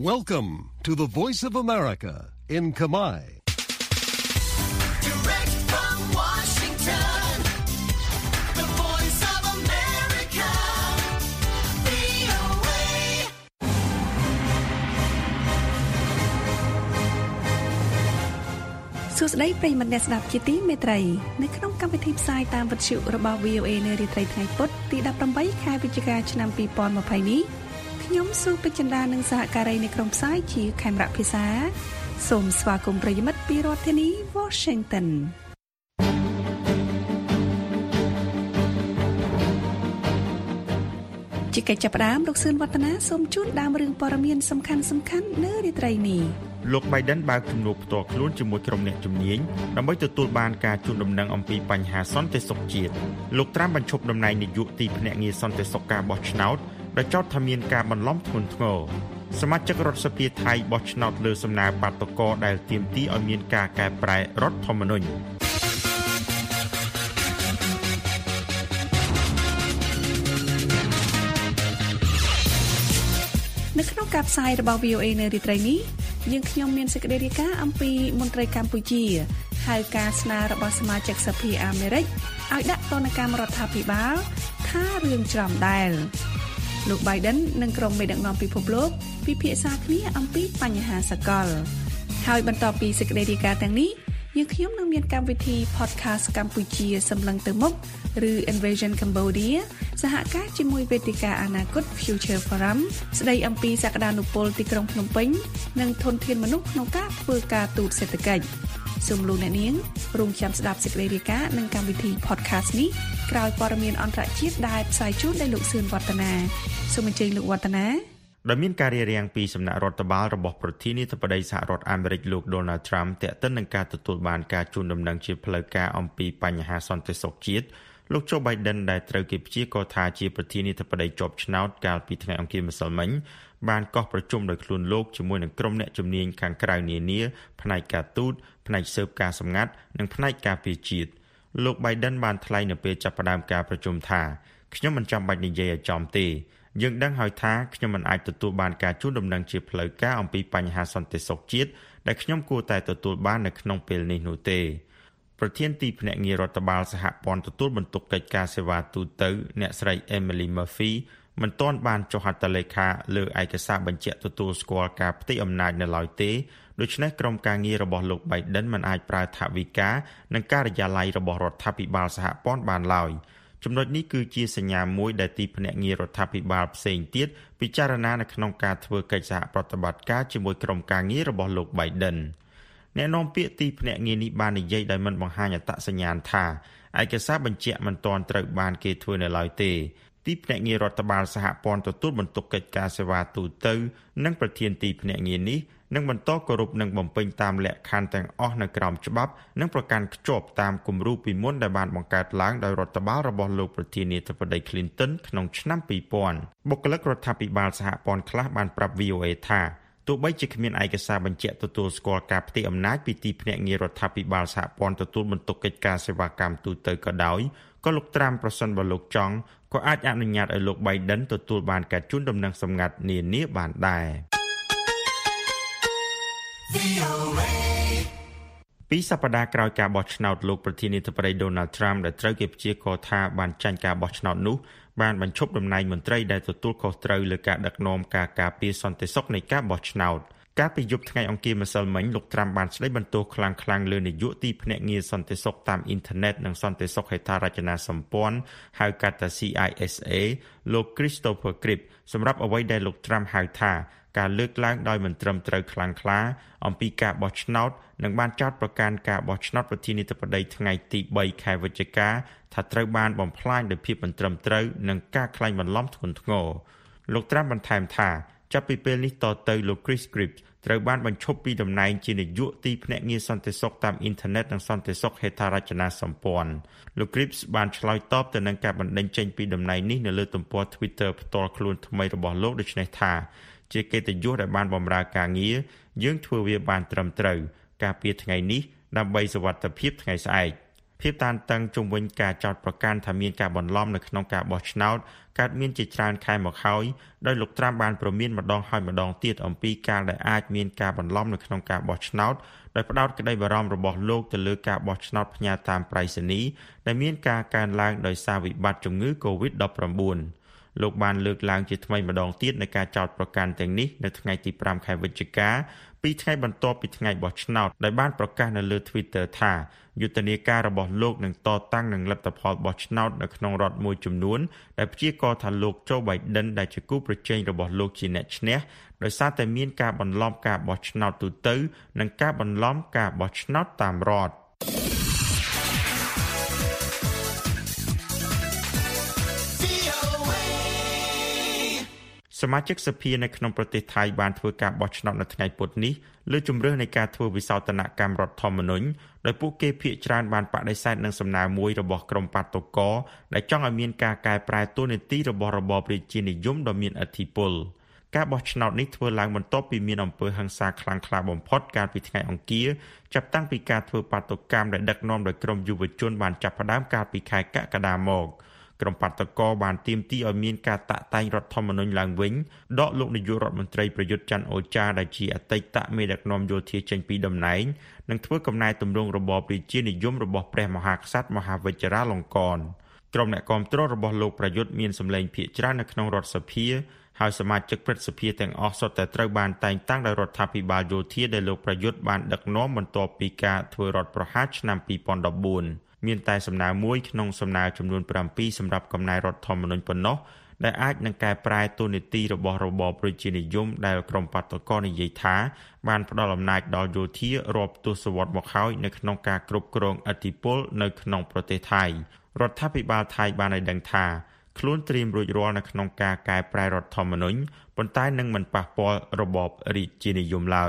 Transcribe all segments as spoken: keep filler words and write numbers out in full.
Welcome to the Voice of America in Khmer. Direct from Washington, the Voice of America, វី អូ เอសួស្តីប្រិយមិត្តអ្នកស្ដាប់ជាទីមេត្រីនៅក្នុងកម្មវិធីផ្សាយតាមវិទ្យុរបស់ វី អូ เอ នៅរាត្រីថ្ងៃពុធទីដប់ប្រាំបីខែវិច្ឆិកាឆ្នាំពីរពាន់ម្ភៃនេះខ្ញុំសុពេជ្ជដានិងសហការីនៃក្រុមផ្សាយជាខេមរៈភាសាសូមស្វាគមន៍ប្រិយមិត្តពីរដ្ឋធានី Washington ជាកិច្ចចាប់ផ្ដើមលោកសឿនវឌ្ឍនាសូមជូនដើមរឿងព័ត៌មានសំខាន់ៗនៅរាត្រីនេះលោក Biden បើកជំនួបផ្ទាល់ខ្លួនជាមួយក្រុមអ្នកជំនាញដើម្បីទទួលបានការជូនដំណឹងអំពីបញ្ហាសន្តិសុខជាតិលោក Trump បញ្ឈប់តំណែងនាយកទីភ្នាក់ងារសន្តិសុខការបោះឆ្នោតដែលចោទថាមានការបន្លំធ្ងន់ធ្ងរសមាជិករដ្ឋសភាថៃបោះឆ្នោតលើសំណើបាតុករដែលទាមទារឲ្យមានការកែប្រែរដ្ឋធម្មនុញ្ញនៅក្នុងការផ្សាយរបស់ វី អូ เอ នៅរាត្រីនេះយើងខ្ញុំមានសេចក្តីរាយការណ៍អំពីមន្ត្រីកម្ពុជាហៅការស្នើរបស់សមាជិកសភាអាមេរិកឲ្យដាក់ទណ្ឌកម្មរដ្ឋាភិបាលថារឿងច្រំដែលលោក Biden និងក្រុមមេដឹកនាំពិភពលោកពិភាក្សាគ្នាអំពីបញ្ហាសកលហើយបន្តពីសេចក្តីរាយការណ៍ទាំងនេះយើងខ្ញុំនឹងមានកម្មវិធី podcast កម្ពុជាសម្លឹងទៅមុខឬ Invasion Cambodia សហការជាមួយវេទិកាអនាគត Future Forum ស្ដីអំពីសក្តានុពលទីក្រុងភ្នំពេញនិងធនធានមនុស្សក្នុងការធ្វើការទូតសេដ្ឋកិច្ចសូមលោកអ្នកនាងរងចាំស្ដាប់សេចក្តីរាយការណ៍និងកម្មវិធី podcast នេះក្រោយព័ត៌មានអន្តរជាតិដែលផ្សាយជូនដោយលោកសឿនវឌ្ឍនាសូមអញ្ជើញលោកវឌ្ឍនាដែលមានការរារាំងពីសំណាក់រដ្ឋបាលរបស់ប្រធានាធិបតីសហរដ្ឋអាមេរិកលោក Donald Trump ទាក់ទិននឹងការទទួលបានការជូនដំណឹងជាផ្លូវការអំពីបញ្ហាសន្តិសុខជាតិលោក Joe Biden ដែលត្រូវគេព្យាករណ៍ថាជាប្រធានាធិបតីជាប់ឆ្នោតកាលពីថ្ងៃអង្គារម្សិលមិញបានកោះប្រជុំដោយខ្លួនលោកជាមួយនឹងក្រុមអ្នកជំនាញខាងក្រៅនានាផ្នែកការទូតផ្នែកស៊ើបការសម្ងាត់និងផ្នែកការពារជាតិលោក Biden បានថ្លែងនៅពេលចាប់ផ្ដើមការប្រជុំថាខ្ញុំមិនចាំបាច់និយាយឲ្យចំទេយើងដឹងហើយថាខ្ញុំមិនអាចទទួលបានការជូនដំណឹងជាផ្លូវការអំពីបញ្ហាសន្តិសុខជាតិដែលខ្ញុំគួរតែទទួលបាននៅក្នុងពេលនេះនោះទេប្រធានទីភ្នាក់ងាររដ្ឋបាលសហព័ន្ធទទួលបន្ទុកកិច្ចការសេវាទូទៅអ្នកស្រី Emily Murphy មិនទាន់បានចុះហត្ថលេខាលើឯកសារបញ្ជាក់ទទួលស្គាល់ការផ្ទេរអំណាចនៅឡើយទេដូច្នេះក្រុមការងាររបស់លោក Biden មិនអាចប្រើថវិកានិងការិយាល័យរបស់រដ្ឋាភិបាលសហព័ន្ធបានឡើយចំណុចនេះគឺជាសញ្ញាមួយដែលទីភ្នាក់ងាររដ្ឋាភិបាលផ្សេងទៀតពិចារណានៅក្នុងការធ្វើកិច្ចសហប្រតិបត្តិការជាមួយក្រុមការងាររបស់លោក Biden អ្នកនាំពាក្យទីភ្នាក់ងារនេះបាននិយាយដោយមិនបង្ហាញអត្តសញ្ញាណថាឯកសារបញ្ជាក់មិនទាន់ត្រូវបានគេធ្វើនៅឡើយទេទីភ្នាក់ងាររដ្ឋបាលសហព័ន្ធទទួលបន្ទុកកិច្ចការសេវាទូទៅនិងប្រធានទីភ្នាក់ងារនេះនឹងបន្តគោរពនិងបំពេញតាមលក្ខខណ្ឌទាំងអស់នៅក្រោមច្បាប់និងប្រកាន់ខ្ជាប់តាមគំរូពីមុនដែលបានបង្កើតឡើងដោយរដ្ឋបាលរបស់លោកប្រធានាធិបតី Clinton ក្នុងឆ្នាំពីរពាន់បុគ្គលិករដ្ឋាភិបាលសហព័ន្ធខ្លះបានប្រាប់ វី អូ เอ ថាទោះបីជាគ្មានឯកសារបញ្ជាក់ទទួលស្គាល់ការផ្ទេរអំណាចពីទីភ្នាក់ងាររដ្ឋាភិបាលសហព័ន្ធទទួលបន្ទុកកិច្ចការសេវាកម្មទូទៅក៏ដោយក៏លោក Trump ប្រសិនបើលោកចង់ក៏អាចអនុញ្ញាតឲ្យលោក Biden ទទួលបានការជូនដំណឹងសម្ងាត់នានាបានដែរពីសប្តាហ៍ក្រោយការបោះឆ្នោតលោកប្រធានាធិបតី Donald Trump ដែលត្រូវគេព្យាករណ៍ថាបានចាញ់ការបោះឆ្នោតនោះបានបញ្ឈប់តំណែងមន្ត្រីដែលទទួលខុសត្រូវលើការដឹកនាំការការពារសន្តិសុខនៃការបោះឆ្នោតកាលពីយប់ថ្ងៃអង្គារម្សិលមិញលោក Trump បានស្ដីបន្ទោសខ្លាំងៗលើនាយកទីភ្នាក់ងារសន្តិសុខតាមអ៊ីនធឺណិតនិងសន្តិសុខហេដ្ឋារចនាសម្ព័ន្ធហៅកាត់ថា ซี ไอ เอส เอ លោក Christopher Cribb សម្រាប់អ្វីដែលលោក Trump ហៅថាការលើកឡើងដោយមិនត្រឹមត្រូវខ្លាំងក្លាអំពីការបោះឆ្នោតនិងបានចោទប្រកាន់ការបោះឆ្នោតប្រធានាធិបតីថ្ងៃទីបីខែវិច្ឆិកាថាត្រូវបានបំផ្លាញដោយភាពមិនត្រឹមត្រូវនិងការក្លែងបន្លំធ្ងន់ធ្ងរលោក Trump បន្ថែមថាចាប់ពីពេលនេះតទៅលោក Chris Cribb ត្រូវបានបញ្ឈប់ពីតំណែងជានាយកទីភ្នាក់ងារសន្តិសុខតាមអ៊ីនធឺណិតនិងសន្តិសុខហេដ្ឋារចនាសម្ព័ន្ធលោក Cribb បានឆ្លើយតបទៅនឹងការបណ្តេញចេញពីតំណែងនេះនៅលើទំព័រ Twitter ផ្ទាល់ខ្លួនថ្មីរបស់លោកដូចនេះថាជាកិត្តិយសដែលបានបម្រើការងារយើងធ្វើវាបានត្រឹមត្រូវការពារថ្ងៃនេះដើម្បីសុវត្ថិភាពថ្ងៃស្អែកភាពតានតឹងជុំវិញការចោទប្រកាន់ថាមានការបន្លំនៅក្នុងការបោះឆ្នោតកើតមានជាច្រើនខែមកហើយដោយលោកត្រាំបានប្រមានម្ដងហើយម្ដងទៀតអំពីការដែលអាចមានការបន្លំនៅក្នុងការបោះឆ្នោតដោយផ្ដោតក្តីបារម្ភរបស់លោកទៅលើការបោះឆ្នោតផ្ញើតាមប្រៃសណីយ៍ដែលមានការកើនឡើងដោយសារវិបត្តិជំងឺ កូវីដ ដប់ប្រាំបួន លោកបានលើកឡើងជាថ្មីម្ដងទៀតនៃការចោទប្រកាន់ទាំងនេះនៅថ្ងៃទីប្រាំខែវិច្ឆិកាពីរថ្ងៃបន្ទាប់ពីថ្ងៃបោះឆ្នោតដែលបានប្រកាសនៅលើ Twitter ថាយុទ្ធនាការរបស់លោកនឹងតតាំងនឹងលទ្ធផលបោះឆ្នោតនៅក្នុងរដ្ឋមួយចំនួនដែលព្យាករណ៍ថាលោក Joe Biden ដែលជាគូប្រជែងរបស់លោកជាអ្នកឈ្នះដោយសារតែមានការបន្លំការបោះឆ្នោតទូទៅនិងការបន្លំការបោះឆ្នោតតាមរដ្ឋសមាជិកសភានៅក្នុងប្រទេសថៃបានធ្វើការបោះឆ្នោតនៅថ្ងៃពុធនេះលើជំរឿននៃការធ្វើវិសោធនកម្មរដ្ឋធម្មនុញ្ញដោយពួកគេភាគច្រើនបានបដិសេធនឹងសំណើមួយរបស់ក្រុមបាតុករដែលចង់ឲ្យមានការកែប្រែតួនាទីរបស់របបរាជានិយមដ៏មានឥទ្ធិពលការបោះឆ្នោតនេះធ្វើឡើងបន្ទាប់ពីមានអំពើហិង្សាខ្លាំងក្លាបំផុតកាលពីថ្ងៃអង្គារចាប់តាំងពីការធ្វើបាតុកម្មដែលដឹកនាំដោយក្រុមយុវជនបានចាប់ផ្ដើមកាលពីខែកក្កដាមកក្រុមបាតុករបានទាមទារឲ្យមានការតាក់តែងរដ្ឋធម្មនុញ្ញឡើងវិញដកលោកនាយករដ្ឋមន្ត្រីប្រយុទ្ធច័ន្ទអូចាដែលជាអតីតមេដឹកនាំយោធាចេញពីតំណែងនិងធ្វើកំណែទម្រង់របបរាជានិយមរបស់ព្រះមហាក្សត្រមហាវេជ្ជរាលង្កនក្រុមអ្នកគាំទ្ររបស់លោកប្រយុទ្ធមានសម្លេងភាគច្រើននៅក្នុងរដ្ឋសភាហើយសមាជិកព្រឹទ្ធសភាទាំងអស់សុទ្ធតែត្រូវបានតែងតាំងដោយរដ្ឋាភិបាលយោធាដែលលោកប្រយុទ្ធបានដឹកនាំបន្ទាប់ពីការធ្វើរដ្ឋប្រហារឆ្នាំពីរពាន់ដប់បួនមានតែសំណើមួយក្នុងសំណើចំនួនប្រាំពីរសម្រាប់កំណែរដ្ឋធម្មនុញ្ញប៉ុណ្ណោះដែលអាចនឹងកែប្រែតួនាទីរបស់របបប្រជានិយមដែលក្រុមបាតុករនិយាយថាបានផ្ដល់អំណាចដល់យោធារាប់ទសវត្សរ៍មកហើយនៅក្នុងការគ្រប់គ្រងឥទ្ធិពលនៅក្នុងប្រទេសថៃរដ្ឋាភិបាលថៃបានឲ្យដឹងថាខ្លួនត្រៀមរួចរាល់នៅក្នុងការកែប្រែរដ្ឋធម្មនុញ្ញប៉ុន្តែនឹងមិនប៉ះពាល់របបរាជានិយមឡើយ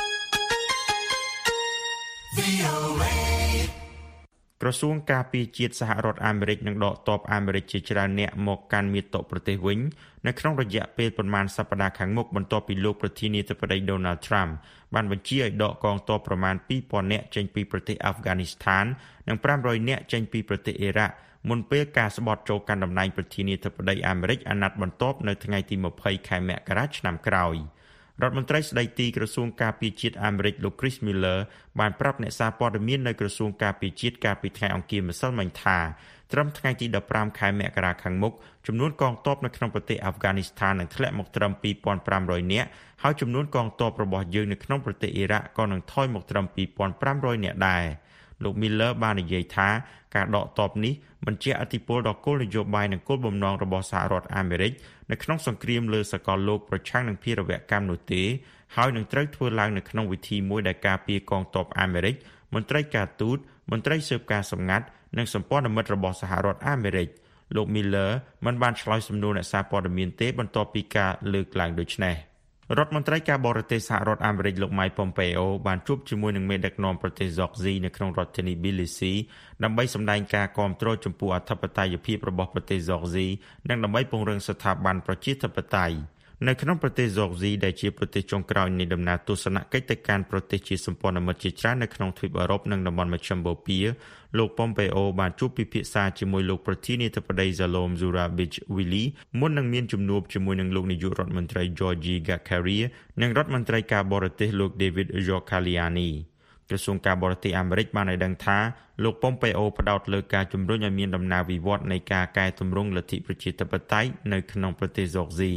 ក្រសួងការពារជាតិសហរដ្ឋអាមេរិកនឹងដកទ័ពអាមេរិកជាច្រើនអ្នកមកកាន់មាតុប្រទេសវិញនៅក្នុងរយៈពេលប្រមាណសប្តាហ៍ខាងមុខបន្ទាប់ពីលោកប្រធានាធិបតី Donald Trump បានបញ្ជាឲ្យដកកងទ័ពប្រមាណពីរពាន់នាក់ចេញពីប្រទេសអាហ្វហ្គានីស្ថាននិងប្រាំរយនាក់ចេញពីប្រទេសអ៊ីរ៉ាក់មុនពេលការស្បត់ចូលកាន់តំណែងប្រធានាធិបតីអាមេរិកអាណត្តិបន្ទាប់នៅថ្ងៃទីម្ភៃខែមករាឆ្នាំក្រោយរដ្ឋមន្ត្រីស្ដីទីក្រសួងការពារជាតិអាមេរិកលោក Chris Miller បានប្រាប់អ្នកសារព័ត៌មាននៅក្រសួងការពារជាតិកាលពីថ្ងៃអង្គារម្សិលមិញថាត្រឹមថ្ងៃទីដប់ប្រាំខែមករាខាងមុខចំនួនកងទ័ពនៅក្នុងប្រទេសអាហ្វហ្គានីស្ថាននឹងធ្លាក់មកត្រឹមពីរពាន់ប្រាំរយនាក់ហើយចំនួនកងទ័ពរបស់យើងនៅក្នុងប្រទេសអ៊ីរ៉ាក់ក៏នឹងថយមកត្រឹមពីរពាន់ប្រាំរយនាក់ដែរលោក Miller បាននិយាយថាការដកទ័ពនេះមិនជាឥទ្ធិពលដល់គោលនយោបាយនិងគោលបំណងរបស់សហរដ្ឋអាមេរិកនៅក្នុងសង្គ្រាមលើសកលលោកប្រឆាំងនឹងភេរវកម្មនោះទេហើយនឹងត្រូវធ្វើឡើងនៅក្នុងវិធីមួយដែលការពារកងទ័ពអាមេរិកមន្ត្រីការទូតមន្ត្រីស៊ើបការសម្ងាត់និងសម្ព័ន្ធមិត្តរបស់សហរដ្ឋអាមេរិកលោក Miller មិនបានឆ្លើយសំណួរអ្នកសារព័ត៌មានទេបន្ទាប់ពីការលើកឡើងដូចនេះរដ្ឋមន្ត្រីការបរទេសសហរដ្ឋអាមេរិកលោក Mike Pompeo បានជួបជាមួយនឹងមេដឹកនាំប្រទេសហ្សុកស៊ីនៅក្នុងរដ្ឋធានី Tbilisi ដើម្បីសម្ដែងការគាំទ្រចំពោះអធិបតេយ្យភាពរបស់ប្រទេសហ្សុកស៊ីនិងដើម្បីពង្រឹងស្ថាប័នប្រជាធិបតេយ្យនៅក្នុងប្រទេសហ្សុកស៊ីដែលជាប្រទេសចុងក្រោយនៃដំណើរទស្សនកិច្ចទៅកាន់ប្រទេសជាសម្ព័ន្ធមិត្តជាច្រើននៅក្នុងទ្វីបអឺរ៉ុបនិងតំបន់មជ្ឈិមបូព៌ាលោក Pompeo បានជួបពិភាក្សាជាមួយលោកប្រធានាធិបតី Zalom Zurabishvili មុននឹងមានជំនួបជាមួយនឹងលោកនាយករដ្ឋមន្ត្រី Georgie Gakaria និងរដ្ឋមន្ត្រីការបរទេសលោក David Jokaliani ក្រសួងការបរទេសអាមេរិកបានឲ្យដឹងថាលោក Pompeo ផ្ដោតលើការជំរុញឲ្យមានដំណើរវិវត្តន៍នៃការកែតម្រង់លទ្ធិប្រជាធិបតេយ្យនៅក្នុងប្រទេសហ្សុកស៊ី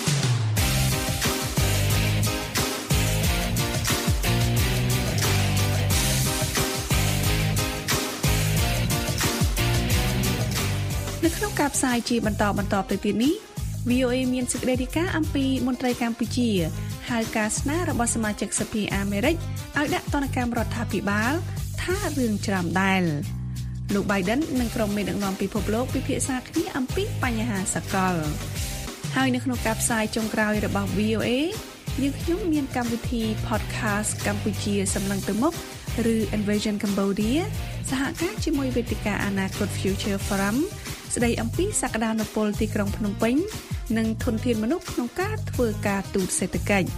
នៅក្នុងការផ្សាយជាបន្តបន្តទៅទៀតនេះ វី អូ เอ មានសេចក្តីរាយការណ៍អំពីមន្ត្រីកម្ពុជាហៅការស្នើរបស់សមាជិកសភាអាមេរិកឲ្យដាក់ទណ្ឌកម្មរដ្ឋាភិបាលថារឿងច្រាមដែលលោក Biden និងក្រុមមេដឹកនាំពិភពលោកពិភាក្សាគ្នាអំពីបញ្ហាសកលហើយនៅក្នុងការផ្សាយចុងក្រោយរបស់ វី អូ เอ យើងខ្ញុំមានកម្មវិធី podcast កម្ពុជាសម្លឹងទៅមុខឬ Invasion Cambodia សហការជាមួយវេទិកាអនាគត Future Forum ស្ដីអំពីសក្តានុពលទីក្រុងភ្នំពេញនិងធនធានមនុស្សក្នុងការធ្វើការទូតសេដ្ឋកិច្ច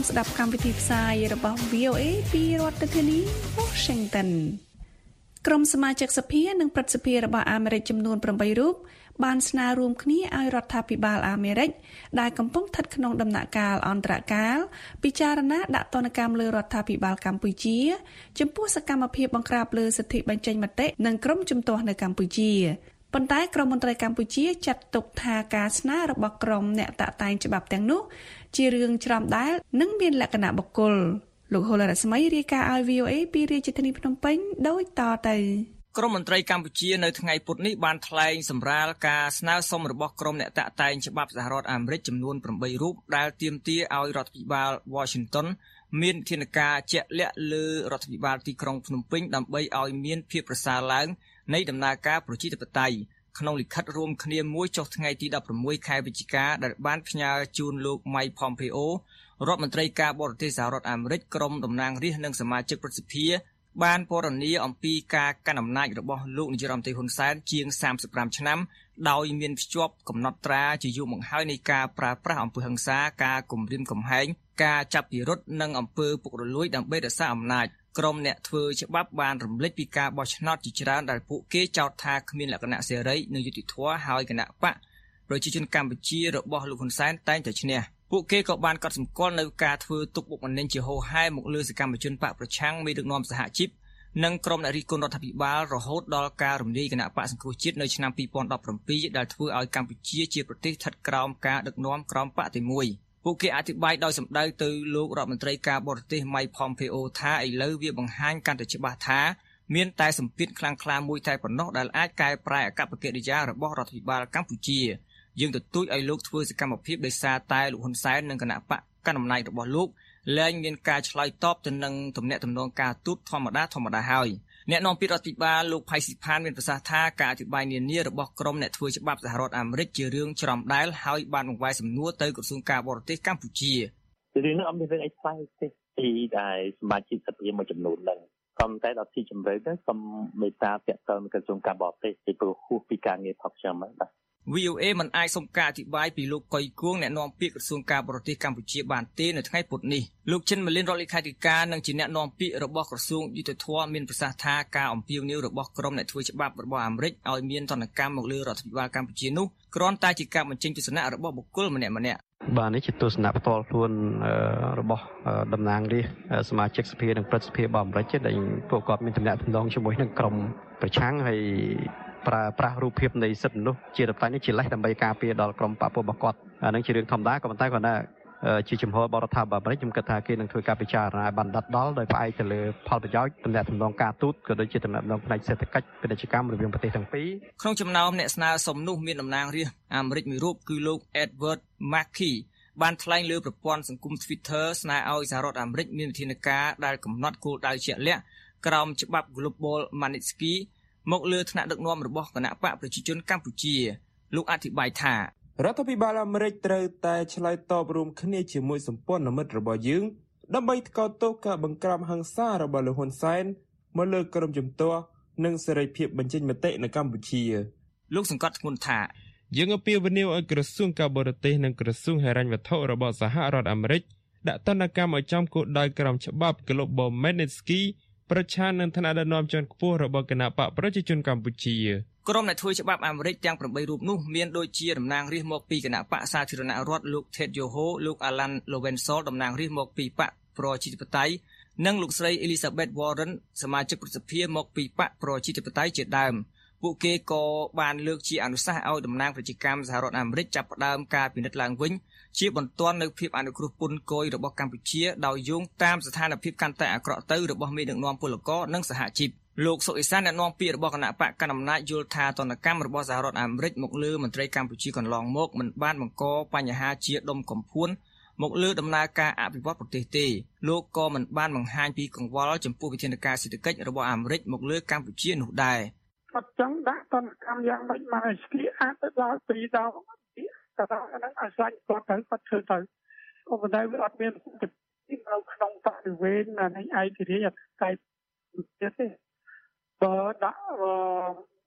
ស្ដាប់កម្មវិធីផ្សាយរបស់ វី អូ เอ ពីរដ្ឋធានី Washington ក្រុមសមាជិកសភានិងព្រឹទ្ធសភារបស់អាមេរិកចំនួនប្រាំបីរូបបានស្នើរួមគ្នាឲ្យរដ្ឋាភិបាលអាមេរិកដែលកំពុងស្ថិតក្នុងដំណាក់កាលអន្តរកាលពិចារណាដាក់ទណ្ឌកម្មលើរដ្ឋាភិបាលកម្ពុជាចំពោះសកម្មភាពបង្ក្រាបលើសិទ្ធិបញ្ចេញមតិនិងក្រុមជំទាស់នៅកម្ពុជាប៉ុន្តែក្រមមន្ត្រីកម្ពុជាចាត់ទុកថាការស្នើរបស់ក្រុមអ្នកតាក់តែងច្បាប់ទាំងនោះជារឿងច្រំដែលនិងមានលក្ខណៈបុគ្គលលោកហូឡារស្មីរាយការណ៍ឲ្យ វី អូ เอ ពីរាជធានីភ្នំពេញដូចតទៅក្រមមន្ត្រីកម្ពុជានៅថ្ងៃពុធនេះបានថ្លែងសម្រាលការស្នើសុំរបស់ក្រុមអ្នកតាក់តែងច្បាប់សហរដ្ឋអាមេរិកចំនួនប្រាំបីរូបដែលទាមទារឲ្យរដ្ឋាភិបាល Washington មានវិធានការជាក់លាក់លើរដ្ឋាភិបាលទីក្រុងភ្នំពេញដើម្បីឲ្យមានភាពប្រសើរឡើងនៃដំណើរការប្រជាធិបតេយ្យក្នុងលិខិតរួមគ្នាមួយចុះថ្ងៃទីដប់ប្រាំមួយខែវិច្ឆិកាដែលបានផ្ញើជូនលោក Mike Pompeo រដ្ឋមន្ត្រីការបរទេសសហរដ្ឋអាមេរិកក្រុមតំណាងរាស្ត្រនិងសមាជិកព្រឹទ្ធសភាបានពណ៌នាអំពីការកាន់អំណាចរបស់លោកនាយរដ្ឋមន្ត្រីហ៊ុនសែនជាងសាមសិបប្រាំឆ្នាំដោយមានភ្ជាប់កំណត់ត្រាជាយូរមកហើយនៃការប្រើប្រាស់អំពើហិង្សាការគំរាមកំហែងការចាប់ពិរុទ្ធនិងអំពើពុករលួយដើម្បីរក្សាអំណាចក្រុមអ្នកធ្វើច្បាប់បានរំលេចពីការបោះឆ្នោតជាច្រើនដែលពួកគេចោទថាគ្មានលក្ខណៈសេរីនិងយុត្តិធម៌ហើយគណៈបកប្រជាជនកម្ពុជារបស់លោកហ៊ុនសែនតែងតែឈ្នះពួកគេក៏បានកត់សម្គាល់នៅការធ្វើទុកបុកម្នេញជាហូរហែមកលើសកម្មជនបកប្រឆាំងមេដឹកនាំសហជីពនិងក្រុមអ្នករិះគន់រដ្ឋាភិបាលរហូតដល់ការរំលាយគណៈបកសង្គ្រោះជាតិនៅឆ្នាំពីរពាន់ដប់ប្រាំពីរដែលធ្វើឲ្យកម្ពុជាជាប្រទេសស្ថិតក្រោមការដឹកនាំក្រោមបកតែមួយពួកគេអធិប្បាយដោយសម្ដៅទៅលោករដ្ឋមន្ត្រីការបរទេស Mike Pompeo ថាឥឡូវវាបង្ហាញកាន់តែច្បាស់ថាមានតែសម្ពាធខ្លាំងក្លាមួយតែប៉ុណ្ណោះដែលអាចកែប្រែអាកប្បកិរិយារបស់រដ្ឋាភិបាលកម្ពុជាយើងទទូចឲ្យលោកធ្វើសកម្មភាពដោយសារតែលោកហ៊ុនសែននិងគណៈបកកណ្ដាលអំណាចរបស់លោកលែងមានការឆ្លើយតបទៅនឹងទំនាក់ទំនងការទូតធម្មតាធម្មតាហើយអ្នកនាំពាក្យរដ្ឋាភិបាលលោកផៃស៊ីផានមានប្រសាសន៍ថាការអធិប្បាយនានារបស់ក្រុមអ្នកធ្វើច្បាប់សហរដ្ឋអាមេរិកជារឿងច្រំដែលហើយបានបង្វែរសំណួរទៅក្រសួងការបរទេសកម្ពុជារឿងនេះអត់មានរឿងអីខ្លាំងទេពីដែលសមាជិកសភាមួយចំនួនហ្នឹងក៏តែដល់ទីជំរឿនទៅសូមមេត្តាពាក់ព័ន្ធនឹងក្រសួងការបរទេសពីព្រោះហួសពីការងាររបស់ខ្ញុំហ្នឹងបាទវី អូ เอ មិនអាចសុំការអធិប្បាយពីលោកកុយគួងអ្នកនាំពាក្យក្រសួងការបរទេសកម្ពុជាបានទេនៅថ្ងៃពុធនេះលោកចិនម៉ាលីនរដ្ឋលេខាធិការនិងជាអ្នកនាំពាក្យរបស់ក្រសួងយុទ្ធភ័ពមានប្រសាសន៍ថាការអំពាវនាវរបស់ក្រុមអ្នកធ្វើច្បាប់របស់អាមេរិកឲ្យមានទណ្ឌកម្មមកលើរដ្ឋាភិបាលកម្ពុជានោះគ្រាន់តែជាការបញ្ចេញទស្សនៈរបស់បុគ្គលម្នាក់ម្នាក់បាទនេះជាទស្សនៈផ្ទាល់ខ្លួនរបស់តំណាងរាស្ត្រសមាជិកសភានិងព្រឹទ្ធសភារបស់អាមេរិកដែលពួកគាត់មានទំនាក់ទំនងជាមួយនឹងក្រុមប្រឆាំងហើយប្រើប្រាស់រូបភាពនៃសិទ្ធិមនុស្សជាតបនេះជាលេសដើម្បីការពារដល់ក្រុមបពុរបស់គាត់អានឹងជារឿងធម្មតាក៏ប៉ុន្តែគាត់ថាជាចំហបរដ្ឋាភិបាលអាមេរិកខ្ញុំគិតថាគេនឹងធ្វើការពិចារណាបានដិតដល់ដោយផ្អែកទៅលើផលប្រយោជន៍ទំនាក់ទំនងការទូតក៏ដូចជាទំនាក់ទំនងផ្នែកសេដ្ឋកិច្ចពាណិជ្ជកម្មរវាងប្រទេសទាំងពីរក្នុងចំណោមអ្នកស្នើសុំនោះមានតំណាងរាស្ត្រអាមេរិកមួយរូបគឺលោក Edward Mackey បានថ្លែងលើប្រព័ន្ធសង្គម Twitter ស្នើឲ្យសហរដ្ឋអាមេរិកមានវិធានការដែលកំណត់គោលដៅជាក់លាក់ក្រោមច្បាប់ Global Magnitskyមកលើថ្នាក់ដឹកនាំរបស់គណៈបកប្រជាជនកម្ពុជាលោកអធិប្បាយថារដ្ឋាភិបាលអាមេរិកត្រូវតែឆ្លើយតបរួមគ្នាជាមួយសម្ព័ន្ធមិត្តរបស់យើងដើម្បីថ្កោលទោសការបង្ក្រាបហិង្សារបស់លោកហ៊ុនសែនមកលើក្រុមជំទាស់និងសេរីភាពបញ្ចេញមតិនៅកម្ពុជាលោកសង្កត់ធ្ងន់ថាយើងអំពាវនាវឲ្យក្រសួងការបរទេសនិងក្រសួងហិរញ្ញវត្ថុរបស់សហរដ្ឋអាមេរិកដាក់ទណ្ឌកម្មឲ្យចំគោលដៅក្រមច្បាប់ Global Magnitsky ប្រឆាំងនឹងថ្នាក់ដឹកនាំជាន់ខ្ពស់របស់គណៈបកប្រជាជនកម្ពុជាក្រុមអ្នកធ្វើច្បាប់អាមេរិកទាំងប្រាំបីរូបនោះមានដូចជាតំណាងរាស្ត្រមកពីគណៈបកសាធារណរដ្ឋលោក Ted Yoho លោក Alan Lowenthal តំណាងរាស្ត្រមកពីបកប្រជាធិបតេយ្យនិងលោកស្រី Elizabeth Warren សមាជិកព្រឹទ្ធសភាមកពីបកប្រជាធិបតេយ្យជាដើមពួកគេក៏បានលើកជាអនុសាសន៍ឲ្យតំណាងប្រជាកម្មសហរដ្ឋអាមេរិកចាប់ផ្ដើមការពិនិត្យឡើងវិញជាបន្ទាន់នៅភាពអនុគ្រោះពន្ធគយរបស់កម្ពុជាដោយយោងតាមស្ថានភាពកាន់តែអាក្រក់ទៅរបស់មេដឹកនាំពលករនិងសហជីពលោកសុអេសានអ្នកនាំពាក្យរបស់គណៈបកកណ្ដាលអំណាចយល់ថាទណ្ឌកម្មរបស់សហរដ្ឋអាមេរិកមកលើមន្ត្រីកម្ពុជាកន្លងមកមិនបានបង្កបញ្ហាជាដុំកំភួនមកលើដំណើរការអភិវឌ្ឍប្រទេសទេលោកក៏មិនបានបង្ហាញពីកង្វល់ចំពោះវិធានការសេដ្ឋកិច្ចរបស់អាមេរិកមកលើកម្ពុជានោះដែរអត់ចង់ដាក់ទណ្ឌកម្មយ៉ាងម៉េចមកឲ្យស្គីអាចទៅដល់ពីរដងតែដល់ហ្នឹងឲ្យស្លាញ់គាត់ទៅគាត់ធ្វើទៅក៏ប៉ុន្តែវាអត់មាននៅក្នុងបរិវេណនៃឯករាជ្យអធិបតេយ្យទៀតទេបើដាក់ដាក់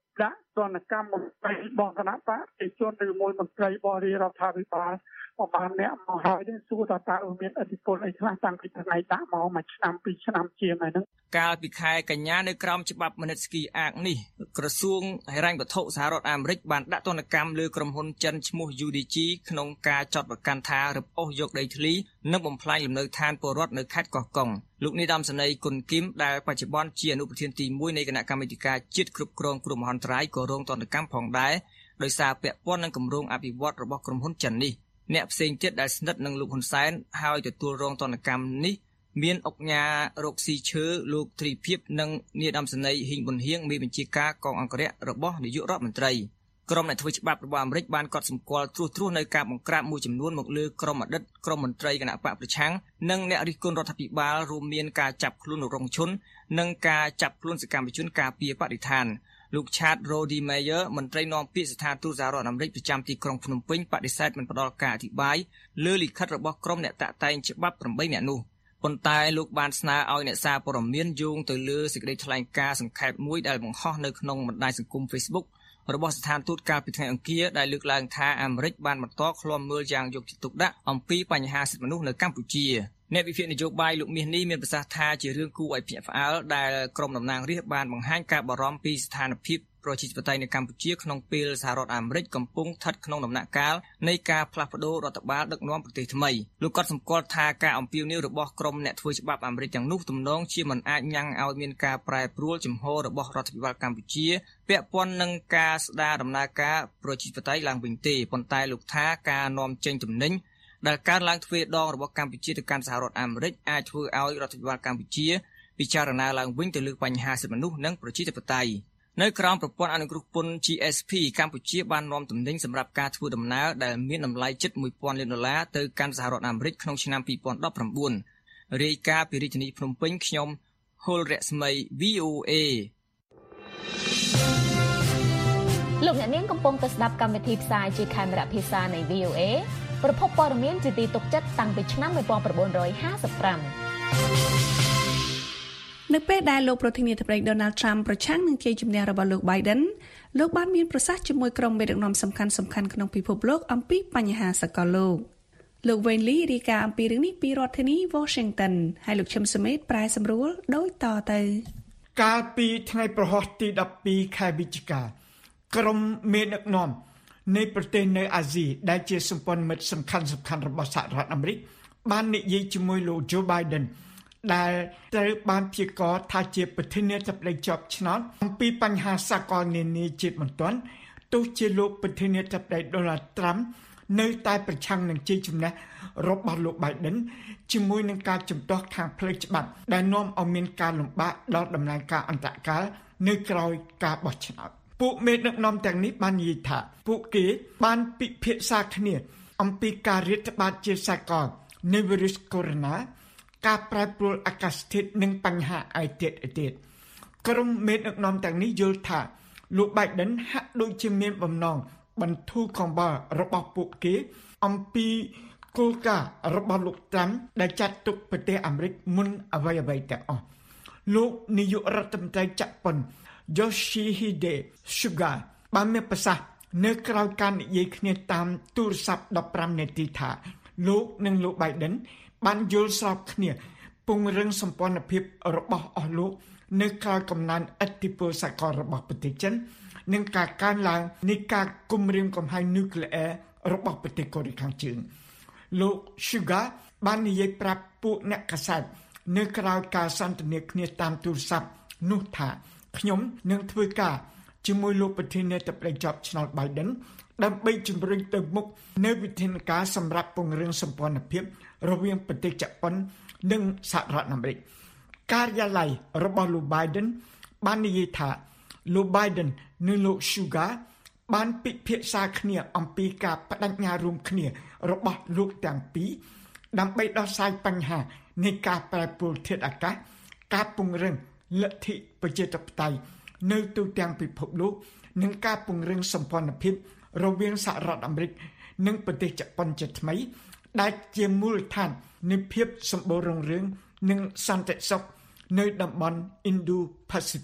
ទណ្ឌកម្មមន្ត្រីរបស់គណៈបកប្រជាជនឬមួយមន្ត្រីបរិយារដ្ឋាភិបាលប្រហែលអ្នកមកហើយនេះសួរថាតើមានឥទ្ធិពលអីខ្លះតាំងពីថ្ងៃដាក់មកមួយឆ្នាំពីរឆ្នាំជាងហើយហ្នឹងកាលពីខែកញ្ញានៅក្រោមច្បាប់ Magnitsky Act នេះក្រសួងហិរញ្ញវត្ថុសហរដ្ឋអាមេរិកបានដាក់ទណ្ឌកម្មលើក្រុមហ៊ុនចិនឈ្មោះ យូ ឌី ជី ក្នុងការចាត់ប្រកាន់ថារឹបអូសយកដីធ្លីនិងបំផ្លាញលំនៅឋានពលរដ្ឋនៅខេត្តកោះកុងលោកនាយដំសនីគុណគឹមដែលបច្ចុប្បន្នជាអនុប្រធានទីមួយនៃគណៈកម្មាធិការជាតិគ្រប់គ្រងគ្រោះមហន្តរាយក៏រងទណ្ឌកម្មផងដែរដោយសារពាក់ព័ន្ធនឹងគម្រោងអភិវឌ្ឍរបស់ក្រុមហ៊ុនចិននេះអ្នកផ្សេងទៀតដែលស្និទ្ធនឹងលោកហ៊ុនសែនហើយទទួលរងទណ្ឌកម្មនេះមានអុកញ៉ារកស៊ីឈើលោកទ្រីភិបនិងនាយដំសនីហ៊ីងប៊ុនហៀងមេបញ្ជាការកងអង្គរៈរបស់នាយករដ្ឋមន្ត្រីក្រុមអ្នកធ្វើច្បាប់របស់អាមេរិកបានកត់សម្គាល់ត្រួសត្រាសនៅការបង្ក្រាបមួយចំនួនមកលើក្រុមអតីតក្រុមមន្ត្រីគណៈបកប្រឆាំងនិងអ្នករិះគន់រដ្ឋាភិបាលរួមមានការចាប់ខ្លួនលោករងឈុននិងការចាប់ខ្លួនសកម្មជនការពារបរិស្ថានលោក Chad Roddy Meyer មន្ត្រីនាំពាក្យស្ថានទូតសហរដ្ឋអាមេរិកប្រចាំទីក្រុងភ្នំពេញបដិសេធមិនផ្ដល់ការអធិប្បាយលើលិខិតរបស់ក្រុមអ្នកតាក់តែងច្បាប់ប្រាំបីនាក់នោះប៉ុន្តែលោកបានស្នើឲ្យអ្នកសារព័ត៌មានយោងទៅលើសេចក្តីថ្លែងការណ៍សង្ខេបមួយដែលបង្ហោះនៅក្នុងបណ្ដាញសង្គម Facebook របស់ស្ថានទូតកាលពីថ្ងៃអង្គារដែលលើកឡើងថាអាមេរិកបានបន្តឃ្លាំមើលយ៉ាងយកចិត្តទុកដាក់អំពីបញ្ហាសិទ្ធិមនុស្សនៅកម្ពុជាអ្នកវិភាគនយោបាយលោកមាសនេះមានប្រសាសន៍ថាជារឿងគួរឲ្យភ្ញាក់ផ្អើលដែលក្រុមតំណាងរាស្ត្របានបង្ហាញការបារម្ភពីស្ថានភាពប្រជាធិបតេយ្យនៅកម្ពុជាក្នុងពេលសហរដ្ឋអាមេរិកកំពុងស្ថិតក្នុងដំណាក់កាលនៃការផ្លាស់ប្តូររដ្ឋបាលដឹកនាំប្រទេសថ្មីលោកក៏សម្គាល់ថាការអំពាវនាវរបស់ក្រុមអ្នកធ្វើច្បាប់អាមេរិកទាំងនោះទំនងជាមិនអាចញ៉ាំងឲ្យមានការប្រែប្រួលជំហររបស់រដ្ឋាភិបាលកម្ពុជាពាក់ព័ន្ធនឹងការស្ដារដំណើរការប្រជាធិបតេយ្យឡើងវិញទេប៉ុន្តែលោកថាការនាំចេញទំនិញដែលកើនឡើងទ្វេដងរបស់កម្ពុជាទៅកាន់សហរដ្ឋអាមេរិកអាចធ្វើឲ្យរដ្ឋាភិបាលកម្ពុជាពិចារណាឡើងវិញទៅលើបញ្ហាសិទ្ធិមនុស្សនិងប្រជាធិបតេយ្យនៅក្រោមប្រព័ន្ធអនុគ្រោះពន្ធ ជី អេស ភី កម្ពុជាបាននាំទំនិញសម្រាប់ការធ្វើដំណើរដែលមានតម្លៃជិតមួយពាន់លានដុល្លារទៅកាន់សហរដ្ឋអាមេរិកក្នុងឆ្នាំពីរពាន់ដប់ប្រាំបួនរាយការណ៍ពីរាជធានីភ្នំពេញខ្ញុំហុលរស្មី វី អូ เอលោកអ្នកនាងកំពុងតែស្ដាប់កម្មវិធីផ្សាយជាខេមរៈភាសានៃ វី អូ เอ ប្រភពព័ត៌មានជាទីទុកចិត្តតាំងពីឆ្នាំmột nghìn chín trămห้าสิบห้าនៅពេលដែលលោកប្រធានាធិបតី Donald Trump ប្រឆាំងនឹងជ័យជំនះរបស់លោក Biden លោកបានមានប្រសាសន៍ជាមួយក្រុមមេដឹកនាំសំខាន់ៗក្នុងពិភពលោកអំពីបញ្ហាសកលលោកលោក Wayne Lee រាយការណ៍អំពីរឿងនេះពីរដ្ឋធានី Washington ហើយលោកឈឹមសមេតប្រែសម្រួលដូចតទៅកាលពីថ្ងៃប្រហ័សទីដប់ពីរខែវិច្ឆិកាក្រុមមេដឹកនាំនៃប្រទេសនៅអាស៊ីដែលជាសម្ព័ន្ធមិត្តសំខាន់ៗរបស់សហរដ្ឋអាមេរិកបាននិយាយជាមួយលោក Joe Bidenដែលត្រូវបានព្យាករណ៍ថាជាប្រធានាធិបតីជាប់ឆ្នោតអំពីបញ្ហាសកលនានាជាតិបន្ទាន់ទោះជាលោកប្រធានាធិបតី Donald Trump នៅតែប្រឆាំងនឹងជ័យជំនះរបស់លោក Biden ជាមួយនឹងការជំទាស់ខាងផ្លូវច្បាប់ដែលនាំឲ្យមានការលំបាកដល់ដំណើរការអន្តរកាលនៅក្រោយការបោះឆ្នោតពួកមេដឹកនាំទាំងនេះបាននិយាយថាពួកគេបានពិភាក្សាគ្នាអំពីការរាតត្បាតជាសកលនៃវីរុសកូវីដ ការប្រែប្រួលអាកាសធាតុនិងបញ្ហាឯទៀតឯទៀតក្រុមមេដឹកនាំទាំងនេះយល់ថាលោក Biden ហាក់ដូចជាមានបំណងបន្ធូរកង្វល់របស់ពួកគេអំពីគោលការណ៍របស់លោក Trump ដែលចាត់ទុកប្រទេសអាមេរិកមុនអ្វីៗទាំងអស់លោកនាយករដ្ឋមន្ត្រីជប៉ុន Yoshihide Suga បានមានប្រសាសន៍នៅក្រៅការនិយាយគ្នាតាមទូរស័ព្ទដប់ប្រាំនាទីថាលោកនិងលោក Biden បានយល់ស្របគ្នាពង្រឹងសម្ព័ន្ធភាពរបស់អស់លោកនៅក្រៅកំណើនឥទ្ធិពលសកលរបស់ប្រទេសចិននិងការកើនឡើងនៃការគំរាមកំហែងនុយក្លេអ៊ែររបស់ប្រទេសកូរ៉េខាងជើងលោក Suga បាននិយាយប្រាប់ពួកអ្នកកាសែតនៅក្រៅការសន្ទនាគ្នាតាមទូរស័ព្ទនោះថាខ្ញុំនឹងធ្វើការជាមួយលោកប្រធានាធិបតីជាប់ឆ្នោត Biden ដើម្បីជំរុញទៅមុខនៅវិធានការសម្រាប់ពង្រឹងសម្ព័ន្ធភាពរវាងប្រទេសជប៉ុននិងសហរដ្ឋអាមេរិកការិយាល័យរបស់លោក Biden បាននិយាយថាលោក Biden និងលោក Suga បានពិភាក្សាគ្នាអំពីការបដិញ្ញារួមគ្នារបស់លោកទាំងពីរដើម្បីដោះស្រាយបញ្ហានៃការប្រែប្រួលធាតុអាកាសការពង្រឹងលទ្ធិប្រជាធិបតេយ្យនៅទូទាំងពិភពលោកនិងការពង្រឹងសម្ព័ន្ធភាពរវាងសហរដ្ឋអាមេរិកនិងប្រទេសជប៉ុនជាថ្មីដែលជាមូលដ្ឋាននៃភាពសម្បូររុងរឿងនិងសន្តិសុខនៅតំបន់ Indo-Pacific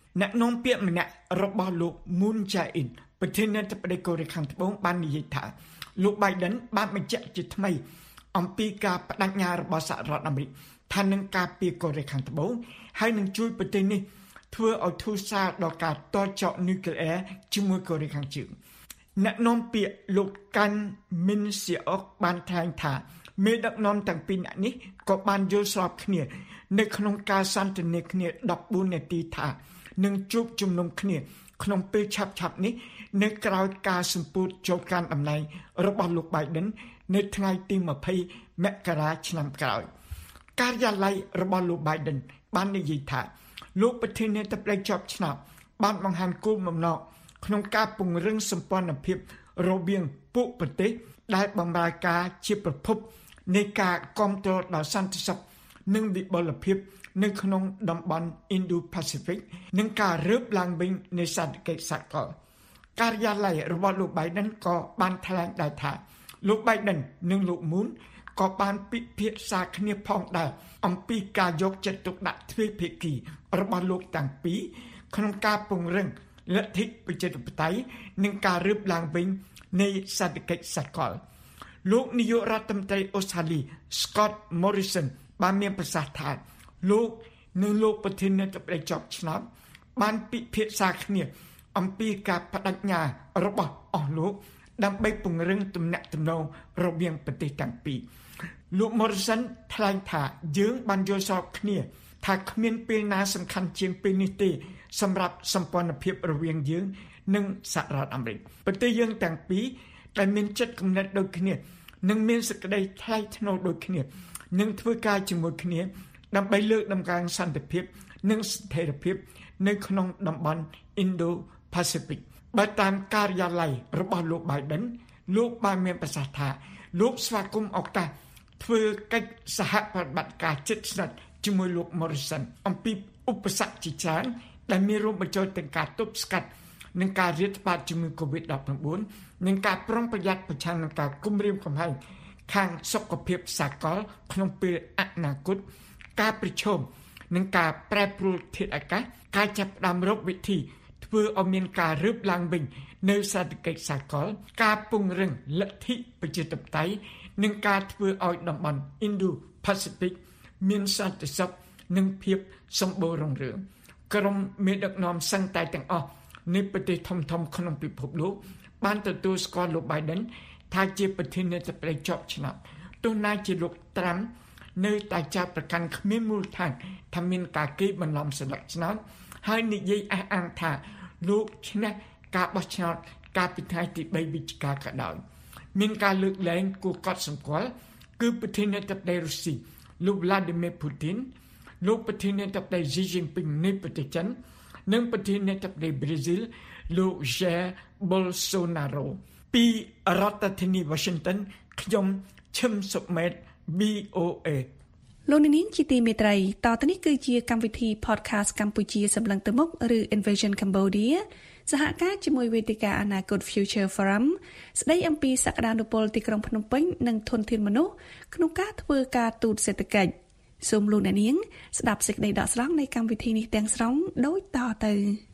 អ្នកនាំពាក្យម្នាក់របស់លោក Moon Jae-in ប្រធានាធិបតីកូរ៉េខាងត្បូងបាននិយាយថាលោក Biden បានបញ្ជាក់ជាថ្មីអំពីការបដិញ្ញារបស់សហរដ្ឋអាមេរិកថានឹងការពារកូរ៉េខាងត្បូងហើយនឹងជួយប្រទេសនេះធ្វើឲ្យធូរស្រាលដល់ការតចកនុយក្លេអ៊ែរជាមួយកូរ៉េខាងជើងអ្នកនាំពាក្យលោកកាន់មីនសៀអុកបានថ្លែងថាមេដឹកនាំទាំងពីរនាក់នេះក៏បានយល់ស្របគ្នានៅក្នុងការសន្ទនាគ្នាដប់បួននាទីថានឹងជួបជុំនុំគ្នាក្នុងពេលឆាប់ៗនេះនៅក្រៅការសម្ពោធចូលកាន់តំណែងរបស់លោក Biden នៅថ្ងៃទីម្ភៃមករាឆ្នាំក្រោយការិយាល័យរបស់លោក Biden បាននិយាយថាលោកប្រធានាធិបតីជាប់ឆ្នោតបានបង្ហាញគោលបំណងក្នុងការពង្រឹងសម្ព័ន្ធភាពរវាងពួកប្រទេសដែលបម្រើការជាប្រភពនៃការគ្រប់គ្រងដល់សន្តិសុខនិងវិបលភាពនៅក្នុងតំបន់ Indo-Pacific និងការរើបឡើងវិញនៃសន្តិកិច្ចសកលការិយាល័យរបស់លោក Biden ក៏បានថ្លែងដែរថាលោក Biden និងលោក Moon ក៏បានពិភាក្សាគ្នាផងដែរអំពីការយកចិត្តទុកដាក់ទ្វេភាគីរបស់លោកទាំងពីរក្នុងការពង្រឹងលទ្ធិប្រជាធិបតេយ្យនិងការរើបឡើងវិញនៃសន្តិកិច្ចសកលលោកនាយករដ្ឋមន្ត្រីអូស្ត្រាលី Scott Morrison បានមានប្រសាសន៍ថាលោកនិងលោកប្រធានាធិបតីជាប់ឆ្នោតបានពិភាក្សាគ្នាអំពីការបដិញ្ញារបស់អស់លោកដើម្បីពង្រឹងទំនាក់ទំនងរវាងប្រទេសទាំងពីរលោក Morrison ថ្លែងថាយើងបានយល់ស្របគ្នាថាគ្មានពេលណាសំខាន់ជាងពេលនេះទេសម្រាប់សម្ព័ន្ធភាពរវាងយើងនិងសហរដ្ឋអាមេរិកប្រទេសយើងទាំងពីរដែលមានចិត្តគំនិតដូចគ្នានិងមានសេចក្តីថ្លៃថ្នូរដូចគ្នានឹងធ្វើការជាមួយគ្នាដើម្បីលើកតម្កើងសន្តិភាពនិងស្ថិរភាពនៅក្នុងតំបន់ Indo-Pacific បើតាមការិយាល័យរបស់លោក Biden លោកបានមានប្រសាសន៍ថាលោកស្វាគមន៍ឱកាសធ្វើកិច្ចសហប្រតិបត្តិការជិតស្និទ្ធជាមួយលោក Morrison អំពីឧបសគ្គជាច្រើនដែលមានរួមបញ្ចូលទាំងការទប់ស្កាត់នឹងការរាតត្បាតជំងឺ កូវីដ ដប់ប្រាំបួន និងការប្រុងប្រយ័ត្នប្រឆាំងនឹងការគំរាមកំហែងខាងសុខភាពសកលក្នុងពេលអនាគតការប្រឈមនឹងការប្រែប្រួលធាតុអាកាសការចាប់ផ្ដើមរកវិធីធ្វើឲ្យមានការរើបឡើងវិញនៅសន្តិកិច្ចសកលការពង្រឹងលទ្ធិប្រជាធិបតេយ្យនិងការធ្វើឲ្យតំបន់ Indo-Pacific មានសន្តិសុខនិងភាពសម្បូររុងរឿងក្រុមមេដឹកនាំសង្កតែទាំងអស់នៃប្រទេសធំៗក្នុងពិភពលោកបានទទួលស្គាល់លោក Biden ថាជាប្រធានាធិបតីជាប់ឆ្នោតទោះណាជាលោក Trump នៅតែចាប់ប្រកាន់គ្មានមូលដ្ឋានថាមានការគេបបន្លំស្លឹកឆ្នោតហើយនិយាយអះអាងថាលោកឈ្នះការបោះឆ្នោតកាលពីថ្ងៃទីបីវិច្ឆិកាក៏ដោយមានការលើកលែងគួរកត់សម្គាល់គឺប្រធានាធិបតីរុស្ស៊ីលោក Vladimir Putin លោកប្រធានាធិបតី Xi Jinping នៃប្រទេសចិននិងប្រធានាធិបតីប្រេស៊ីលលោក Jair Bolsonaro ពីរដ្ឋធានី Washington ខ្ញុំឈឹមសុមេត ប៊ី អូ អេលោកនាងជាទីមេត្រីតទៅនេះគឺជាកម្មវិធី podcast កម្ពុជាសម្លឹងទៅមុខឬ Invasion Cambodia សហការជាមួយវេទិកាអនាគត Future Forum ស្ដីអំពីសក្តានុពលទីក្រុងភ្នំពេញនិងធនធានមនុស្សក្នុងការធ្វើការទូតសេដ្ឋកិច្ចសូមលោកអ្នកនាងស្ដាប់សេចក្តីដកស្រង់នៃកម្មវិធីនេះទាំងស្រុងដូចតទៅ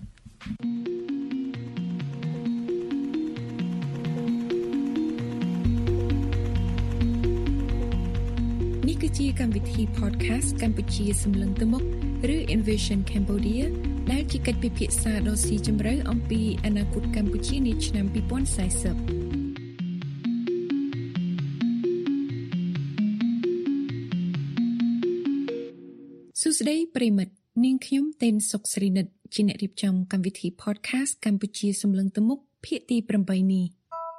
នេះគឺជាកម្មវិធី podcast កម្ពុជាសម្លឹងទៅមុខឬ Invasion Cambodia ដែលជាកិច្ចពិភាក្សាដ៏ស៊ីជម្រៅអំពីអនាគតកម្ពុជានាឆ្នាំពីរពាន់សាសសិបសួស្តីប្រិមិត្តនាងខ្ញុំតេនសុកស្រីនិតជាអ្នករៀបចំកម្មវិធី podcast កម្ពុជាសម្លឹងទៅមុខភាគទីប្រាំនេះ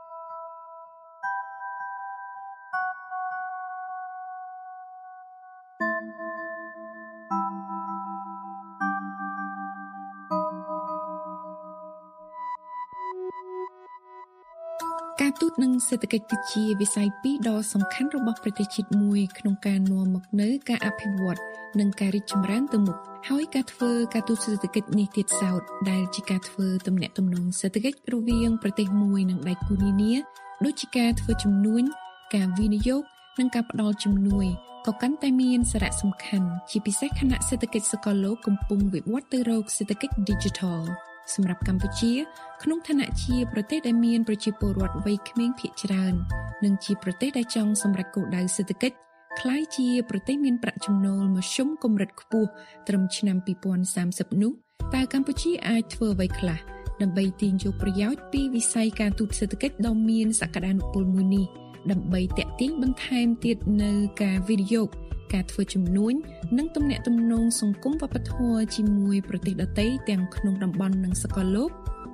ការទូតនិងសេដ្ឋកិច្ចគឺជាវិស័យពីរដ៏សំខាន់របស់ប្រទេសជាតិមួយក្នុងការនាំមកនូវការអភិវឌ្ឍនិងការរីកចម្រើនទៅមុខហើយការធ្វើការទូតសេដ្ឋកិច្ចនេះទៀតសោតដែលជាការធ្វើទំនាក់ទំនងសេដ្ឋកិច្ចរវាងប្រទេសមួយនិងដៃគូនានាដូចជាការធ្វើជំនួញការវិនិយោគនិងការផ្តល់ជំនួយក៏កាន់តែមានសារៈសំខាន់ជាពិសេសខណៈសេដ្ឋកិច្ចសកលលោកកំពុងវិវត្តទៅរកសេដ្ឋកិច្ច Digital សម្រាប់កម្ពុជាក្នុងឋានៈជាប្រទេសដែលមានប្រជាពលរដ្ឋវ័យក្មេងភាគច្រើននិងជាប្រទេសដែលចង់សម្រេចគោលដៅសេដ្ឋកិច្ចក្លាយជាប្រទេសមានប្រាក់ចំណូលមធ្យមកម្រិតខ្ពស់ត្រឹមឆ្នាំពីរពាន់សាមសិបនោះតើកម្ពុជាអាចធ្វើអ្វីខ្លះដើម្បីទាញយកប្រយោជន៍ពីវិស័យការទូតសេដ្ឋកិច្ចដ៏មានសក្តានុពលមួយនេះដើម្បីទាក់ទាញបន្ថែមទៀតនៅការវិនិយោគការធ្វើជំនួញនិងទំនាក់ទំនងសង្គមវប្បធម៌ជាមួយប្រទេសដទៃទាំងក្នុងតំបន់និងសកលលោក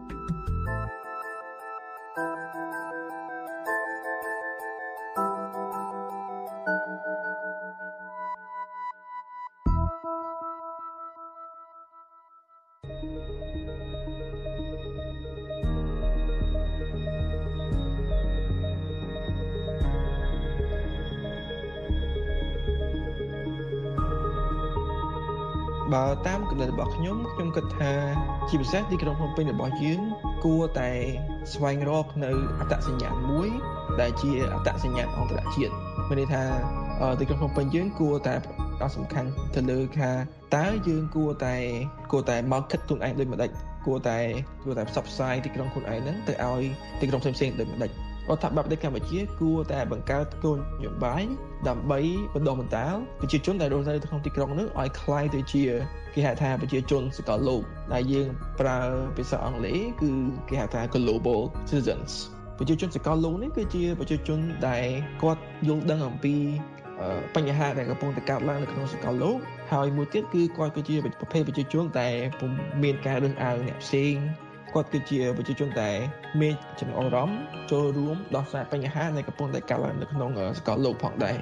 បើតាមគំនិតរបស់ខ្ញុំខ្ញុំគិតថាជាពិសេសទីក្រុងភ្នំពេញរបស់យើងគួរតែស្វែងរកនៅអត្តសញ្ញាណមួយដែលជាអត្តសញ្ញាណអន្តរជាតិមានន័យថាទីក្រុងភ្នំពេញយើងគួរតែអត់សំខាន់ទៅលើថាតើយើងគួរតែគួរតែមកគិតខ្លួនឯងដូចម្ដេចគួរតែគួរតែផ្សព្វផ្សាយទីក្រុងខ្លួនឯងហ្នឹងទៅឲ្យទីក្រុងផ្សេងៗដូចម្ដេចរដ្ឋាភិបាលប្រទេសកម្ពុជាគួរតែបង្កើតគោលនយោបាយដើម្បីបណ្ដុះបណ្ដាលប្រជាជនដែលរស់នៅក្នុងទីក្រុងនោះឲ្យคล้ายទៅជាគេហៅថាប្រជាជនសកលលោកដែលយើងប្រើភាសាអង់គ្លេសគឺគេហៅថា global citizens ប្រជាជនសកលលោកនេះគឺជាប្រជាជនដែលគាត់យល់ដឹងអំពីបញ្ហាដែលកំពុងតែកើតឡើងនៅក្នុងសកលលោកហើយមួយទៀតគឺគាត់គឺជាប្រភេទប្រជាជនដែលពុំមានការរើសអើងអ្នកផ្សេងគាត់គឺជាប្រជាជនដែលមានចំណាប់អារម្មណ៍ចូលរួមដោះស្រាយបញ្ហាដែលកំពុងតែកើតឡើងនៅក្នុងសកលលោកផងដែរ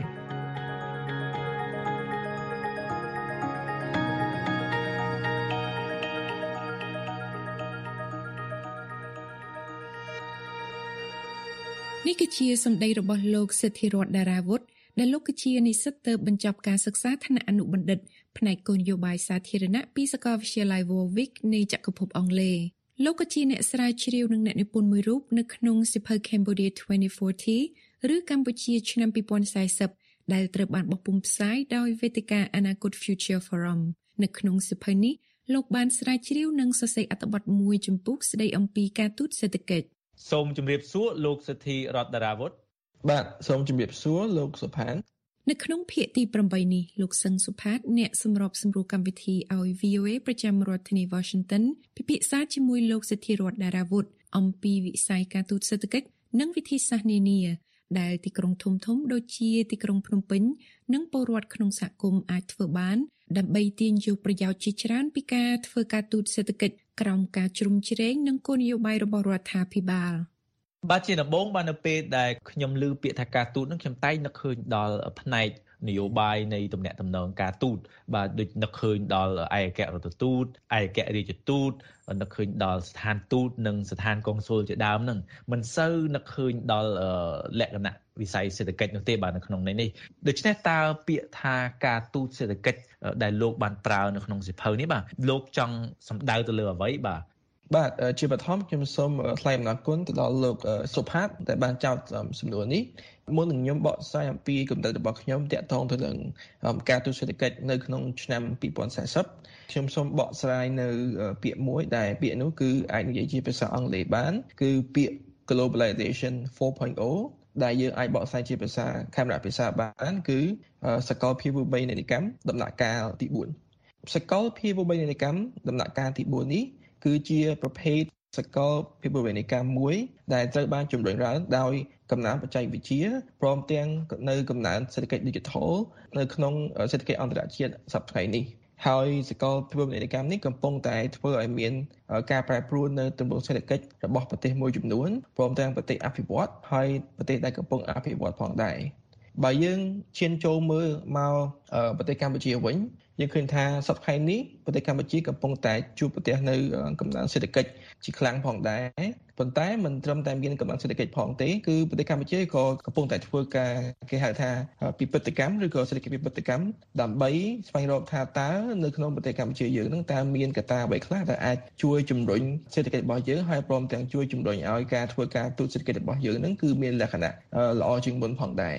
នេះគឺជាសម្ដីរបស់លោកសិទ្ធិរតន៍ដារាវុធដែលលោកគឺជានិស្សិតទើបបញ្ចប់ការសិក្សាថ្នាក់អនុបណ្ឌិតផ្នែកគោលនយោបាយសាធារណៈពីសាកលវិទ្យាល័យ Warwick នៃចក្រភពអង់គ្លេសលោកក៏ជាអ្នកស្រាវជ្រាវនិងអ្នកនិពន្ធមួយរូបនៅក្នុងសៀវភៅ Cambodia twenty forty ឬកម្ពុជាឆ្នាំtwo thousand fortyដែលត្រូវបានបោះពុម្ពផ្សាយដោយវេទិកាអនាគត Future Forum នៅក្នុងសៀវភៅនេះលោកបានស្រាវជ្រាវនិងសរសេរអត្ថបទមួយចំពុកស្ដីអំពីការទូតសេដ្ឋកិច្ចសូមជម្រាបសួរលោកសិទ្ធិរតន៍ដារាវុធបាទសូមជម្រាបសួរលោកសុផាតនៅក្នុងភាគទីeightនេះលោកសឹងសុផាតអ្នកសម្របសម្រួលកម្មវិធីឲ្យ V O A ប្រចាំរដ្ឋធានី Washington ពិភាក្សាជាមួយលោកសិទ្ធិរតន៍ដារាវុធអំពីវិស័យការទូតសេដ្ឋកិច្ចនិងវិធីសាស្ត្រនានាដែលទីក្រុងធំៗដូចជាទីក្រុងភ្នំពេញនិងពលរដ្ឋក្នុងសហគមន៍អាចធ្វើបានដើម្បីទាញយកប្រយោជន៍ជាច្រើនពីការធ្វើការទូតសេដ្ឋកិច្ចក្រោមការជ្រោមជ្រែងនិងគោលនយោបាយរបស់រដ្ឋាភិបាលបាទជាដំបូងបាទនៅពេលដែលខ្ញុំឮពាក្យថាការទូតនឹងខ្ញុំតែងនឹកឃើញដល់ផ្នែកនយោបាយនៃទំនាក់ទំនងការទូតបាទដូចនឹកឃើញដល់ឯកអគ្គរដ្ឋទូតឯកអគ្គរដ្ឋទូតនឹកឃើញដល់ស្ថានទូតនិងស្ថានកុងស៊ុលជាដើមហ្នឹងមិនសូវនឹកឃើញដល់លក្ខណៈវិស័យសេដ្ឋកិច្ចនោះទេបាទនៅក្នុងនេះដូច្នេះតើពាក្យថាការទូតសេដ្ឋកិច្ចដែលលោកបានប្រើនៅក្នុងសៀវភៅនេះបាទលោកចង់សម្ដៅទៅលើអ្វីបាទបាទជាបឋមខ្ញុំសូមថ្លែងអំណរគុណទៅដល់លោកសុផាតដែលបានចោទសំណួរនេះមុននឹងខ្ញុំបកស្រាយអំពីគំនិតរបស់ខ្ញុំទាក់ទងទៅនឹងការទូតសេដ្ឋកិច្ចនៅក្នុងឆ្នាំtwo thousand fortyខ្ញុំសូមបកស្រាយនៅពាក្យមួយដែលពាក្យនោះគឺអាចនិយាយជាភាសាអង់គ្លេសបានគឺពាក្យ globalization four point oh ដែលយើងអាចបកស្រាយជាភាសាខេមរៈភាសាបានគឺសកលភាវូបនីយកម្មដំណាក់កាលទីfourសកលភាវូបនីយកម្មដំណាក់កាលទីfourនេះគឺជាប្រភេទសកលភាវូបនីយកម្មមួយដែលត្រូវបានជំរុញឡើងដោយកំណើនបច្ចេកវិទ្យាព្រមទាំងនៅកំណើនសេដ្ឋកិច្ច Digital នៅក្នុងសេដ្ឋកិច្ចអន្តរជាតិសប្តាហ៍ថ្ងៃនេះហើយសកលភាវូបនីយកម្មនេះកំពុងតែធ្វើឲ្យមានការប្រែប្រួលនៅទម្រង់សេដ្ឋកិច្ចរបស់ប្រទេសមួយចំនួនព្រមទាំងប្រទេសអភិវឌ្ឍន៍ហើយប្រទេសដែលកំពុងអភិវឌ្ឍផងដែរបើយើងឈានចូលមើលមកប្រទេសកម្ពុជាវិញយើងឃើញថាសប្តាហ៍ថ្ងៃនេះប្រទេសកម្ពុជាកំពុងតែជួបប្រទះនៅកំណើនសេដ្ឋកិច្ចជាខ្លាំងផងដែរប៉ុន្តែមិនត្រឹមតែមានកំណើនសេដ្ឋកិច្ចផងទេគឺប្រទេសកម្ពុជាក៏កំពុងតែធ្វើការគេហៅថាពិពិធកម្មឬក៏សេដ្ឋកិច្ចពិពិធកម្មដើម្បីស្វែងរកថាតើនៅក្នុងប្រទេសកម្ពុជាយើងនឹងតើមានកត្តាអ្វីខ្លះដែលអាចជួយជំរុញសេដ្ឋកិច្ចរបស់យើងហើយព្រមទាំងជួយជំរុញឲ្យការធ្វើការទូតសេដ្ឋកិច្ចរបស់យើងនឹងគឺមានលក្ខណៈល្អជាងមុនផងដែរ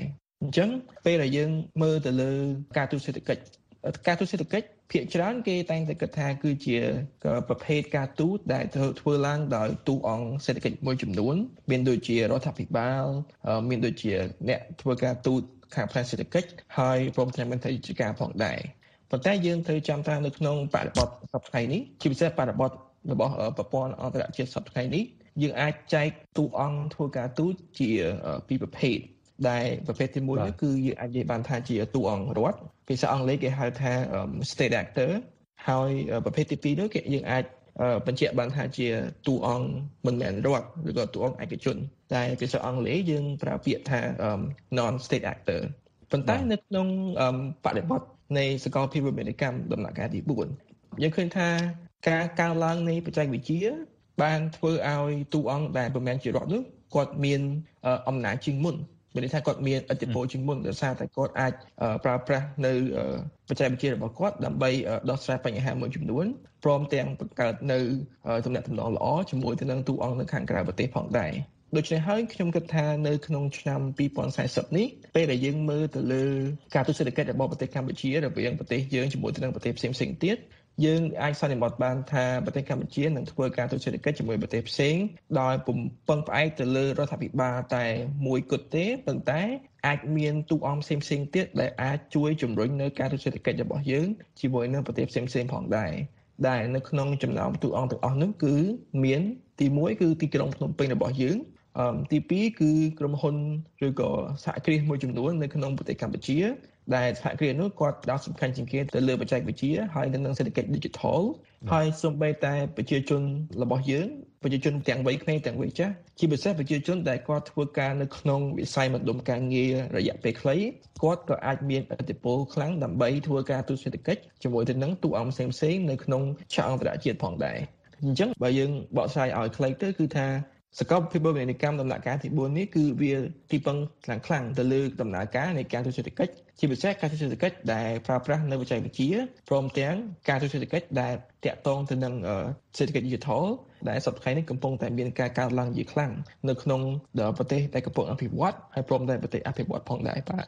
អញ្ចឹងពេលដែលយើងមើលទៅលើការទូតសេដ្ឋកិច្ចការទូតសេដ្ឋកិច្ចភាគច្រើនគេតែងតែគិតថាគឺជាប្រភេទការទូតដែលធ្វើឡើងដោយទូអង្គសេដ្ឋកិច្ចមួយចំនួនមានដូចជារដ្ឋាភិបាលមានដូចជាអ្នកធ្វើការទូតខាងផ្នែកសេដ្ឋកិច្ចហើយព្រមទាំងមន្ត្រីរាជការផងដែរប៉ុន្តែយើងត្រូវចាំថានៅក្នុងបរិបទសប្តាហ៍នេះជាពិសេសបរិបទរបស់ប្រព័ន្ធអន្តរជាតិសប្តាហ៍នេះយើងអាចចែកទូអង្គធ្វើការទូតជាពីរប្រភេទដែលប្រភេទទីមួយនោះគឺយើងអាចនិយាយបានថាជាទូអង្គរដ្ឋភាសាអង់គ្លេសគេហៅថា state actor ហើយប្រភេទទីពីរនោះគេយើងអាចបញ្ជាក់បានថាជាទូអង្គមិនមែនរដ្ឋឬក៏ទូអង្គឯកជនតែភាសាអង់គ្លេសយើងប្រើពាក្យថា non state actor ប៉ុន្តែនៅក្នុងបរិបទនៃសកលភាវូបនីយកម្មដំណាក់កាលទីបួនយើងឃើញថាការកើនឡើងនៃបច្ចេកវិទ្យាបានធ្វើឲ្យទូអង្គដែលប្រមាណជារដ្ឋនោះគាត់មានអំណាចជាងមុនមានន័យថាគាត់មានឥទ្ធិពលជាងមុនដោយសារតែគាត់អាចប្រើប្រាស់នៅបច្ចេកវិទ្យារបស់គាត់ដើម្បីដោះស្រាយបញ្ហាមួយចំនួនព្រមទាំងបង្កើតនៅទំនាក់ទំនងល្អជាមួយទៅនឹងទូអង្គនៅខាងក្រៅប្រទេសផងដែរដូច្នេះហើយខ្ញុំគិតថានៅក្នុងឆ្នាំពីរពាន់សាសីបនេះពេលដែលយើងមើលទៅលើការទូតសេដ្ឋកិច្ចរបស់ប្រទេសកម្ពុជារវាងប្រទេសយើងជាមួយទៅនឹងប្រទេសផ្សេងៗទៀតយើងអាចសន្និដ្ឋានបានថាប្រទេសកម្ពុជានឹងធ្វើការទូតសេដ្ឋកិច្ចជាមួយប្រទេសផ្សេងដោយពំពឹងផ្អែកទៅលើរដ្ឋាភិបាលតែមួយគត់ទេប៉ុន្តែអាចមានទូអង្គផ្សេងៗទៀតដែលអាចជួយជំរុញនៅការទូតសេដ្ឋកិច្ចរបស់យើងជាមួយនឹងប្រទេសផ្សេងៗផងដែរដែលនៅក្នុងចំណោមទូអង្គទាំងអស់នោះគឺមានទីមួយគឺទីក្រុងភ្នំពេញរបស់យើងទីពីរគឺក្រុមហ៊ុនឬក៏សហគ្រាសមួយចំនួននៅក្នុងប្រទេសកម្ពុជាដែលសហគ្រាសនោះគាត់ផ្ដោតសំខាន់ជាងគេទៅលើបច្ចេកវិទ្យាហើយនឹងសេដ្ឋកិច្ច Digital ហើយសូម្បីតែប្រជាជនរបស់យើងប្រជាជនទាំងវ័យក្មេងទាំងវ័យចាស់ជាពិសេសប្រជាជនដែលគាត់ធ្វើការនៅក្នុងវិស័យមធ្យមការងាររយៈពេលខ្លីគាត់ក៏អាចមានឥទ្ធិពលខ្លាំងដើម្បីធ្វើការទូតសេដ្ឋកិច្ចជាមួយទៅនឹងទូអង្គផ្សេងៗនៅក្នុងឆាកអន្តរជាតិផងដែរអញ្ចឹងបើយើងបកស្រាយឲ្យខ្លីទៅគឺថាសកលភាវូបនីយកម្មដំណាក់កាលទីបួននេះគឺវាទីពឹងខ្លាំងខ្លាំងទៅលើដំណើរការនៃការទូតសេដ្ឋកិច្ចជាពិសេសការទូតសេដ្ឋកិច្ចដែលប្រើប្រាស់នៅបច្ចេកវិទ្យាព្រមទាំងការទូតសេដ្ឋកិច្ចដែលតាក់ទងទៅនឹងសេដ្ឋកិច្ច Digital ដែលសប្តាហ៍នេះកំពុងតែមានការកើនឡើងជាខ្លាំងនៅក្នុងប្រទេសដែលកំពុងអភិវឌ្ឍហើយព្រមទាំងប្រទេសអភិវឌ្ឍផងដែរបាទ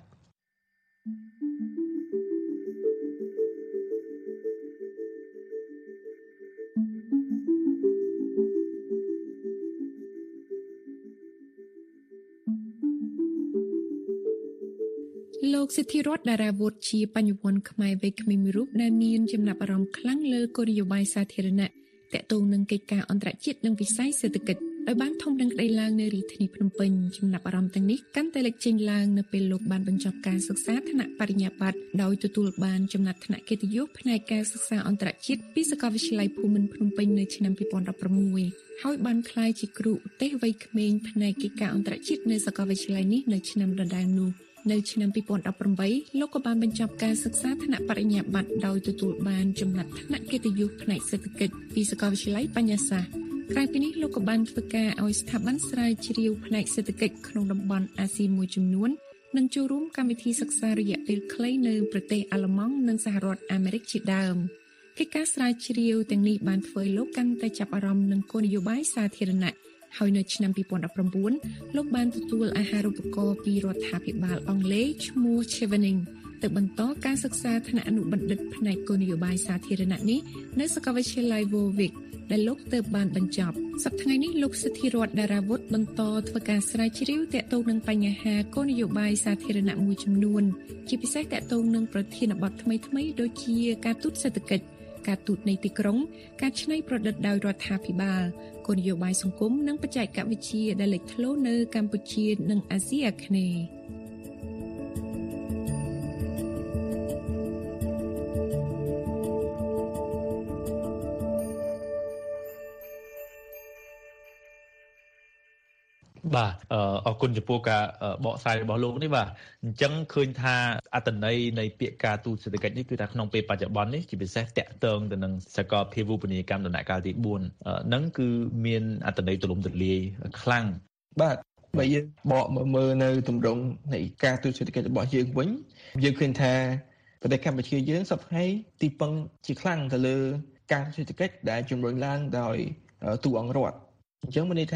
លោកសិទ្ធិរដ្ឋតារាវុធជាបញ្ញវន្តខ្មែរវ័យក្មេងមួយរូបដែលមានចំណាប់អារម្មណ៍ខ្លាំងលើគោលនយោបាយសាធារណៈទាក់ទងនឹងកិច្ចការអន្តរជាតិនិងវិស័យសេដ្ឋកិច្ចដោយបានធំដឹងក្តីឡើងនៅរាជធានីភ្នំពេញចំណាប់អារម្មណ៍ទាំងនេះកាន់តែលេចចេញឡើងនៅពេលលោកបានបញ្ចប់ការសិក្សាថ្នាក់បរិញ្ញាបត្រដោយទទួលបានចំណាត់ថ្នាក់កិត្តិយសផ្នែកការសិក្សាអន្តរជាតិពីសាកលវិទ្យាល័យភូមិន្ទភ្នំពេញនៅឆ្នាំពីរពាន់ដប់ប្រាំមួយហើយបានក្លាយជាគ្រូឧទ្ទេសវ័យក្មេងផ្នែកកិច្ចការអន្តរជាតិនៅសាកលវិទ្យាល័យនេះនៅឆ្នាំដដែលនោះនៅឆ្នាំពីរពាន់ដប់ប្រាំបីលោកក៏បានបញ្ចប់ការសិក្សាថ្នាក់បរិញ្ញាបត្រដោយទទួលបានចំណាត់ថ្នាក់កិត្តិយសផ្នែកសេដ្ឋកិច្ចពីសាកលវិទ្យាល័យបញ្ញាសាស្ត្រក្រៅពីនេះលោកក៏បានធ្វើការឲ្យស្ថាប័នស្រាវជ្រាវផ្នែកសេដ្ឋកិច្ចក្នុងតំបន់អាស៊ីមួយចំនួននិងចូលរួមកម្មវិធីសិក្សារយៈពេលខ្លីនៅប្រទេសអាល្លឺម៉ង់និងសហរដ្ឋអាមេរិកជាដើមកិច្ចការស្រាវជ្រាវទាំងនេះបានធ្វើឲ្យលោកកាន់តែចាប់អារម្មណ៍នឹងគោលនយោបាយសាធារណៈហើយនៅឆ្នាំពីរពាន់ដប់ប្រាំបួនលោកបានទទួលអាហារូបករណ៍ពីរដ្ឋាភិបាលអង់គ្លេសឈ្មោះ Chevening ទៅបន្តការសិក្សាថ្នាក់អនុបណ្ឌិតផ្នែកគោលនយោបាយសាធារណៈនេះនៅសាកលវិទ្យាល័យ Warwick ដែលលោកទើបបានបញ្ចប់សប្តាហ៍នេះលោកសិទ្ធិរដ្ឋតារាវុធបន្តធ្វើការស្រាវជ្រាវទាក់ទងនឹងបញ្ហាគោលនយោបាយសាធារណៈមួយចំនួនជាពិសេសទាក់ទងនឹងប្រធានបទថ្មីៗដូចជាការទូតសេដ្ឋកិច្ចការទូតនៃទីក្រុងការច្នៃប្រឌិតដោយរដ្ឋាភិបាលគោលនយោបាយសង្គមនិងបច្ចេកវិទ្យាដែលលេចធ្លោនៅកម្ពុជានិងអាស៊ីអាគ្នេយ៍បាទអរគុណចំពោះការបកស្រាយរបស់លោកនេះបាទអញ្ចឹងឃើញថាអត្ថន័យនៃពាក្យការទូតសេដ្ឋកិច្ចនេះគឺថាក្នុងពេលបច្ចុប្បន្ននេះជាពិសេសតាក់ទងទៅនឹងសកលភាវូបនីយកម្មដំណាក់កាលទីបួនហ្នឹងគឺមានអត្ថន័យទូលំទូលាយខ្លាំងបាទបើយើងបកមកមើលនៅទម្រង់នៃការទូតសេដ្ឋកិច្ចរបស់យើងវិញយើងឃើញថាប្រទេសកម្ពុជាយើងសប្តាហ៍ទីពឹងជាខ្លាំងទៅលើការសេដ្ឋកិច្ចដែលជំរុញឡើងដោយទូអង្គរដ្ឋអញ្ចឹងមានន័យថា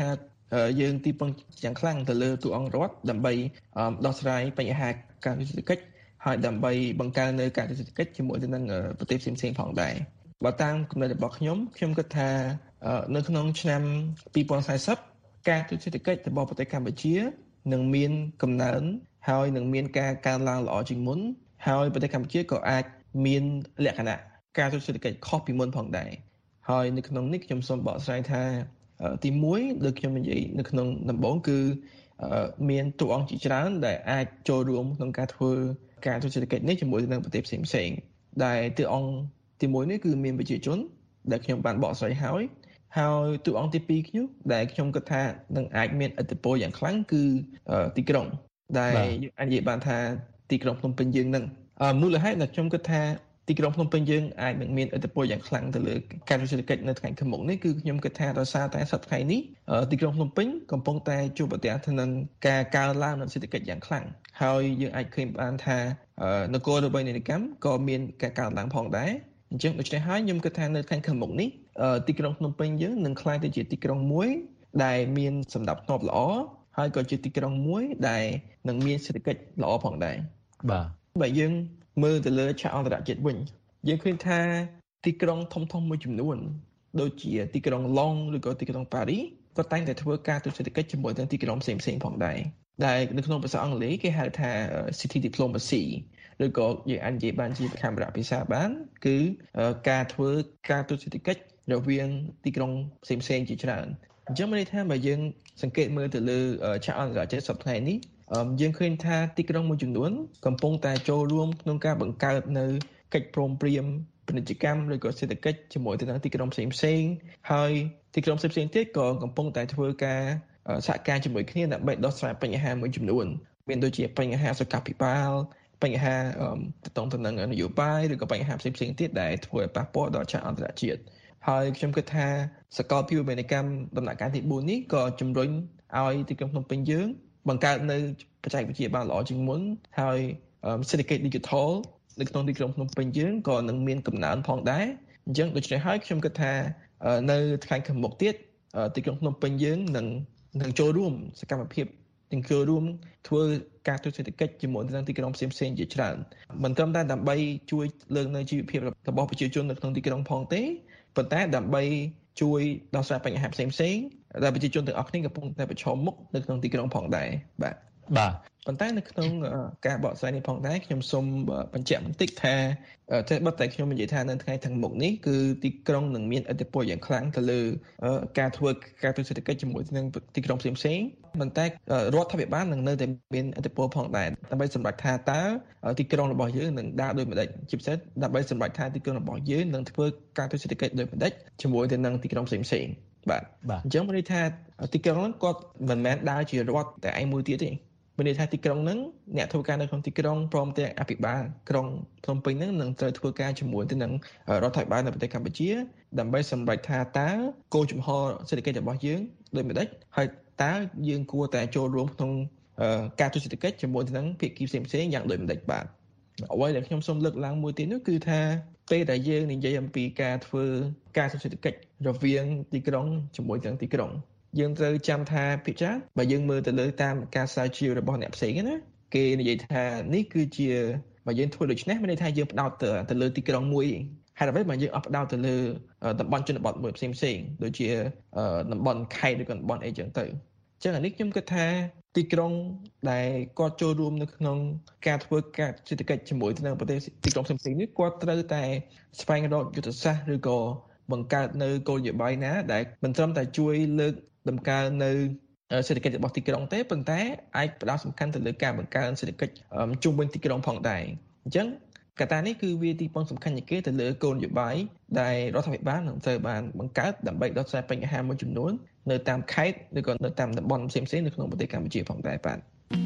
យើងទីពឹងយ៉ាងខ្លាំងទៅលើតួអង្គរដ្ឋដើម្បីដោះស្រាយបញ្ហាការទុច្ចរិតកិច្ចហើយដើម្បីបង្កើននៅការទុច្ចរិតកិច្ចជាមួយទៅនឹងប្រទេសផ្សេងៗផងដែរបើតាមគំនិតរបស់ខ្ញុំខ្ញុំគិតថានៅក្នុងឆ្នាំពីរពាន់សាសការទុច្ចរិតកិច្ចរបស់ប្រទេសកម្ពុជានឹងមានកំណើនហើយនឹងមានការកើនឡើងល្អជាងមុនហើយប្រទេសកម្ពុជាក៏អាចមានលក្ខណៈការទុច្ចរិតកិច្ចខុសពីមុនផងដែរហើយនៅក្នុងនេះខ្ញុំសូមបកស្រាយថាទីមួយដូចខ្ញុំនិយាយនៅក្នុងដំបូងគឺមានតួអង្គជាច្រើនដែលអាចចូលរួមក្នុងការធ្វើការទុច្ចរិតកិច្ចនេះជាមួយនឹងប្រទេសផ្សេងៗដែលតួអង្គទីមួយនេះគឺមានប្រជាជនដែលខ្ញុំបានបកស្រាយហើយហើយតួអង្គទីពីរខ្ញុំដែលខ្ញុំគិតថានឹងអាចមានឥទ្ធិពលយ៉ាងខ្លាំងគឺទីក្រុងដែលអាចនិយាយបានថាទីក្រុងភ្នំពេញយើងនឹងមូលហេតុដែលខ្ញុំគិតថាទីក្រុងភ្នំពេញយើងអាចនឹងមានឥទ្ធិពលយ៉ាងខ្លាំងទៅលើការទុច្ចរិតកិច្ចនៅថ្ងៃខាងមុខនេះគឺខ្ញុំគិតថាដោយសារតែសប្តាហ៍ថ្ងៃនេះទីក្រុងភ្នំពេញកំពុងតែជួបប្រទះទៅនឹងការកើនឡើងនៃសេដ្ឋកិច្ចយ៉ាងខ្លាំងហើយយើងអាចឃើញបានថានគររបស់នីតិកម្មក៏មានការកើនឡើងផងដែរអញ្ចឹងដូច្នេះហើយខ្ញុំគិតថានៅថ្ងៃខាងមុខនេះទីក្រុងភ្នំពេញយើងនឹងក្លាយទៅជាទីក្រុងមួយដែលមានសណ្ដាប់ធ្នាប់ល្អហើយក៏ជាទីក្រុងមួយដែលនឹងមានសេដ្ឋកិច្ចល្អផងដែរបាទបើយើងមើលទៅលើឆាកអន្តរជាតិវិញយើងឃើញថាទីក្រុងធំធំមួយចំនួនដូចជាទីក្រុងឡុងឬក៏ទីក្រុងប៉ារីសក៏តែងតែធ្វើការទុច្ចរិតកិច្ចជាមួយនឹងទីក្រុងផ្សេងៗផងដែរដែលនៅក្នុងភាសាអង់គ្លេសគេហៅថា city diplomacy ឬក៏យើងអាចនិយាយបានជាកាមេរ៉ាភាសាបានគឺការធ្វើការទុច្ចរិតកិច្ចរវាងទីក្រុងផ្សេងៗជាច្រើនអញ្ចឹងមានន័យថាបើយើងសង្កេតមើលទៅលើឆាកអន្តរជាតិសប្តាហ៍នេះយើងឃើញថាទីក្រុងមួយចំនួនកំពុងតែចូលរួមក្នុងការបង្កើតនៅកិច្ចព្រមព្រៀងពាណិជ្ជកម្មឬក៏សេដ្ឋកិច្ចជាមួយទៅនឹងទីក្រុងផ្សេងផ្សេងហើយទីក្រុងផ្សេងៗទៀតក៏កំពុងតែធ្វើការសហការជាមួយគ្នាដើម្បីដោះស្រាយបញ្ហាមួយចំនួនមានដូចជាបញ្ហាសុខាភិបាលបញ្ហាទៅតងទៅនឹងនយោបាយឬក៏បញ្ហាផ្សេងផ្សេងទៀតដែលធ្វើឲ្យប៉ះពាល់ដល់ឆាកអន្តរជាតិហើយខ្ញុំគិតថាសកលភាវូបនីយកម្មដំណាក់កាលទីបួននេះក៏ជំរុញឲ្យទីក្រុងភ្នំពេញយើងបង្កើតនៅបច្ចេកវិទ្យាបានល្អជាងមុនហើយសេដ្ឋកិច្ច digital នៅក្នុងទីក្រុងភ្នំពេញយើងក៏នឹងមានកំណើនផងដែរអញ្ចឹងដូច្នេះហើយខ្ញុំគិតថានៅថ្ងៃខាងមុខទៀតទីក្រុងភ្នំពេញយើងនឹងនឹងចូលរួមសកម្មភាពនឹងចូលរួមធ្វើការទុច្ចរិតកិច្ចជាមួយនឹងទីក្រុងផ្សេងផ្សេងជាច្រើនមិនត្រឹមតែដើម្បីជួយលើកនៅជីវភាពរបស់ប្រជាជននៅក្នុងទីក្រុងផងទេប៉ុន្តែដើម្បីជួយដោះស្រាយបញ្ហាផ្សេងផ្សេងដែលប្រជាជនទាំងអស់គ្នាកំពុងតែប្រឈមមុខនៅក្នុងទីក្រុងផងដែរបាទបាទប៉ុន្តែនៅក្នុងការបកស្រាយនេះផងដែរខ្ញុំសូមបញ្ជាក់បន្តិចថាតែបើតែខ្ញុំនិយាយថានៅថ្ងៃខាងមុខនេះគឺទីក្រុងនឹងមានឥទ្ធិពលយ៉ាងខ្លាំងទៅលើការធ្វើការទុច្ចរិតកិច្ចជាមួយនឹងទីក្រុងផ្សេងផ្សេងប៉ុន្តែរដ្ឋាភិបាលនឹងនៅតែមានឥទ្ធិពលផងដែរដើម្បីសម្រេចថាតើទីក្រុងរបស់យើងនឹងដើរដោយម្ដេចជាពិសេសដើម្បីសម្រេចថាទីក្រុងរបស់យើងនឹងធ្វើការទុច្ចរិតកិច្ចដោយម្ដេចជាមួយទៅនឹងទីក្រុងផ្សេងផ្សេងបាទអញ្ចឹងមានន័យថាទីក្រុងហ្នឹងគាត់មិនមែនដើរជារដ្ឋតែឯងមួយទៀតទេមានន័យថាទីក្រុងហ្នឹងអ្នកធ្វើការនៅក្នុងទីក្រុងព្រមទាំងអភិបាលក្រុងភ្នំពេញហ្នឹងនឹងត្រូវធ្វើការជាមួយទៅនឹងរដ្ឋាភិបាលនៅប្រទេសកម្ពុជាដើម្បីសម្រេចថាតើគោលជំហរសេដ្ឋកិច្ចរបស់យើងដូចម្ដេចហើយតើយើងគួរតែចូលរួមក្នុងការទុច្ចរិតកិច្ចជាមួយទៅនឹងភាគីផ្សេងផ្សេងយ៉ាងដូចម្ដេចបាទអ្វីដែលខ្ញុំសូមលើកឡើងមួយទៀតនោះគឺថាពេលដែលយើងនិយាយអំពីការធ្វើការទុច្ចរិតកិច្ចរវាងទីក្រុងជាមួយនឹងទីក្រុងយើងត្រូវចាំថាពិចារណាបើយើងមើលទៅលើតាមការស្រាវជ្រាវរបស់អ្នកផ្សេងណាគេនិយាយថានេះគឺជាបើយើងធ្វើដូច្នេះមានន័យថាយើងផ្ដោតទៅទៅលើទីក្រុងមួយហើយអ្វីបើយើងអត់ផ្ដោតទៅលើតំបន់ជនបទមួយផ្សេងផ្សេងដូចជាតំបន់ខេត្តឬក៏តំបន់អីចឹងទៅអញ្ចឹងអានេះខ្ញុំគិតថាទីក្រុងដែលគាត់ចូលរួមនៅក្នុងការធ្វើការសេដ្ឋកិច្ចជាមួយទៅនឹងប្រទេសទីក្រុងផ្សេងៗនេះគាត់ត្រូវតែស្វែងរកយុទ្ធសាស្ត្រឬក៏បង្កើតនៅគោលនយោបាយណាដែលមិនត្រឹមតែជួយលើកដំណើរនៅសេដ្ឋកិច្ចរបស់ទីក្រុងទេប៉ុន្តែអាចផ្ដោតសំខាន់ទៅលើការបង្កើនសេដ្ឋកិច្ចជុំវិញទីក្រុងផងដែរអញ្ចឹងកត្តានេះគឺវាទីពឹងសំខាន់ជាងគេទៅលើគោលនយោបាយដែលរដ្ឋាភិបាលនឹងត្រូវបានបង្កើតដើម្បីដោះស្រាយបញ្ហាមួយចំនួននៅតាមខេត្តឬក៏នៅតាមតំបន់ផ្សេងៗនៅក្នុងប្រទេសកម្ពុជាផងដែរបាទ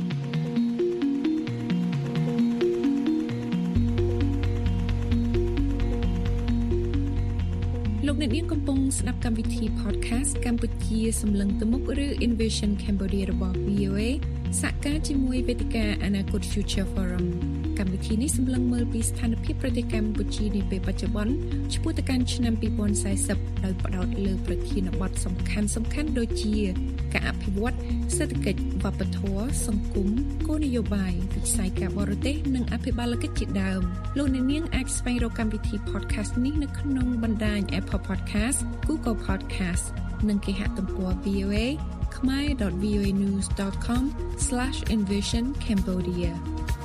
លោកអ្នកនាងកំពុងស្ដាប់កម្មវិធី podcast កម្ពុជាសម្លឹងទៅមុខឬ Innovation Cambodia របស់ វី អូ เอ សហការជាមួយវេទិកា Anakut Future Forum កម្មវិធីនេះសម្លឹងមើលពីស្ថានភាពប្រទេសកម្ពុជានាពេលបច្ចុប្បន្នឆ្ពោះទៅកាន់ឆ្នាំពីរពាន់សែសិបដោយផ្ដោតលើប្រធានបទសំខាន់សំខាន់ដូចជាការអភិវឌ្ឍសេដ្ឋកិច្ចវប្បធម៌សង្គមគោលនយោបាយវិស័យការបរទេសនិងអភិបាលកិច្ចជាដើមលោកអ្នកនាងអាចស្វែងរកកម្មវិធី podcast នេះនៅក្នុងបណ្ដាញ Apple Podcast, Google Podcast និងគេហទំព័រ v o a khmer dot v o a news dot com slash envision cambodia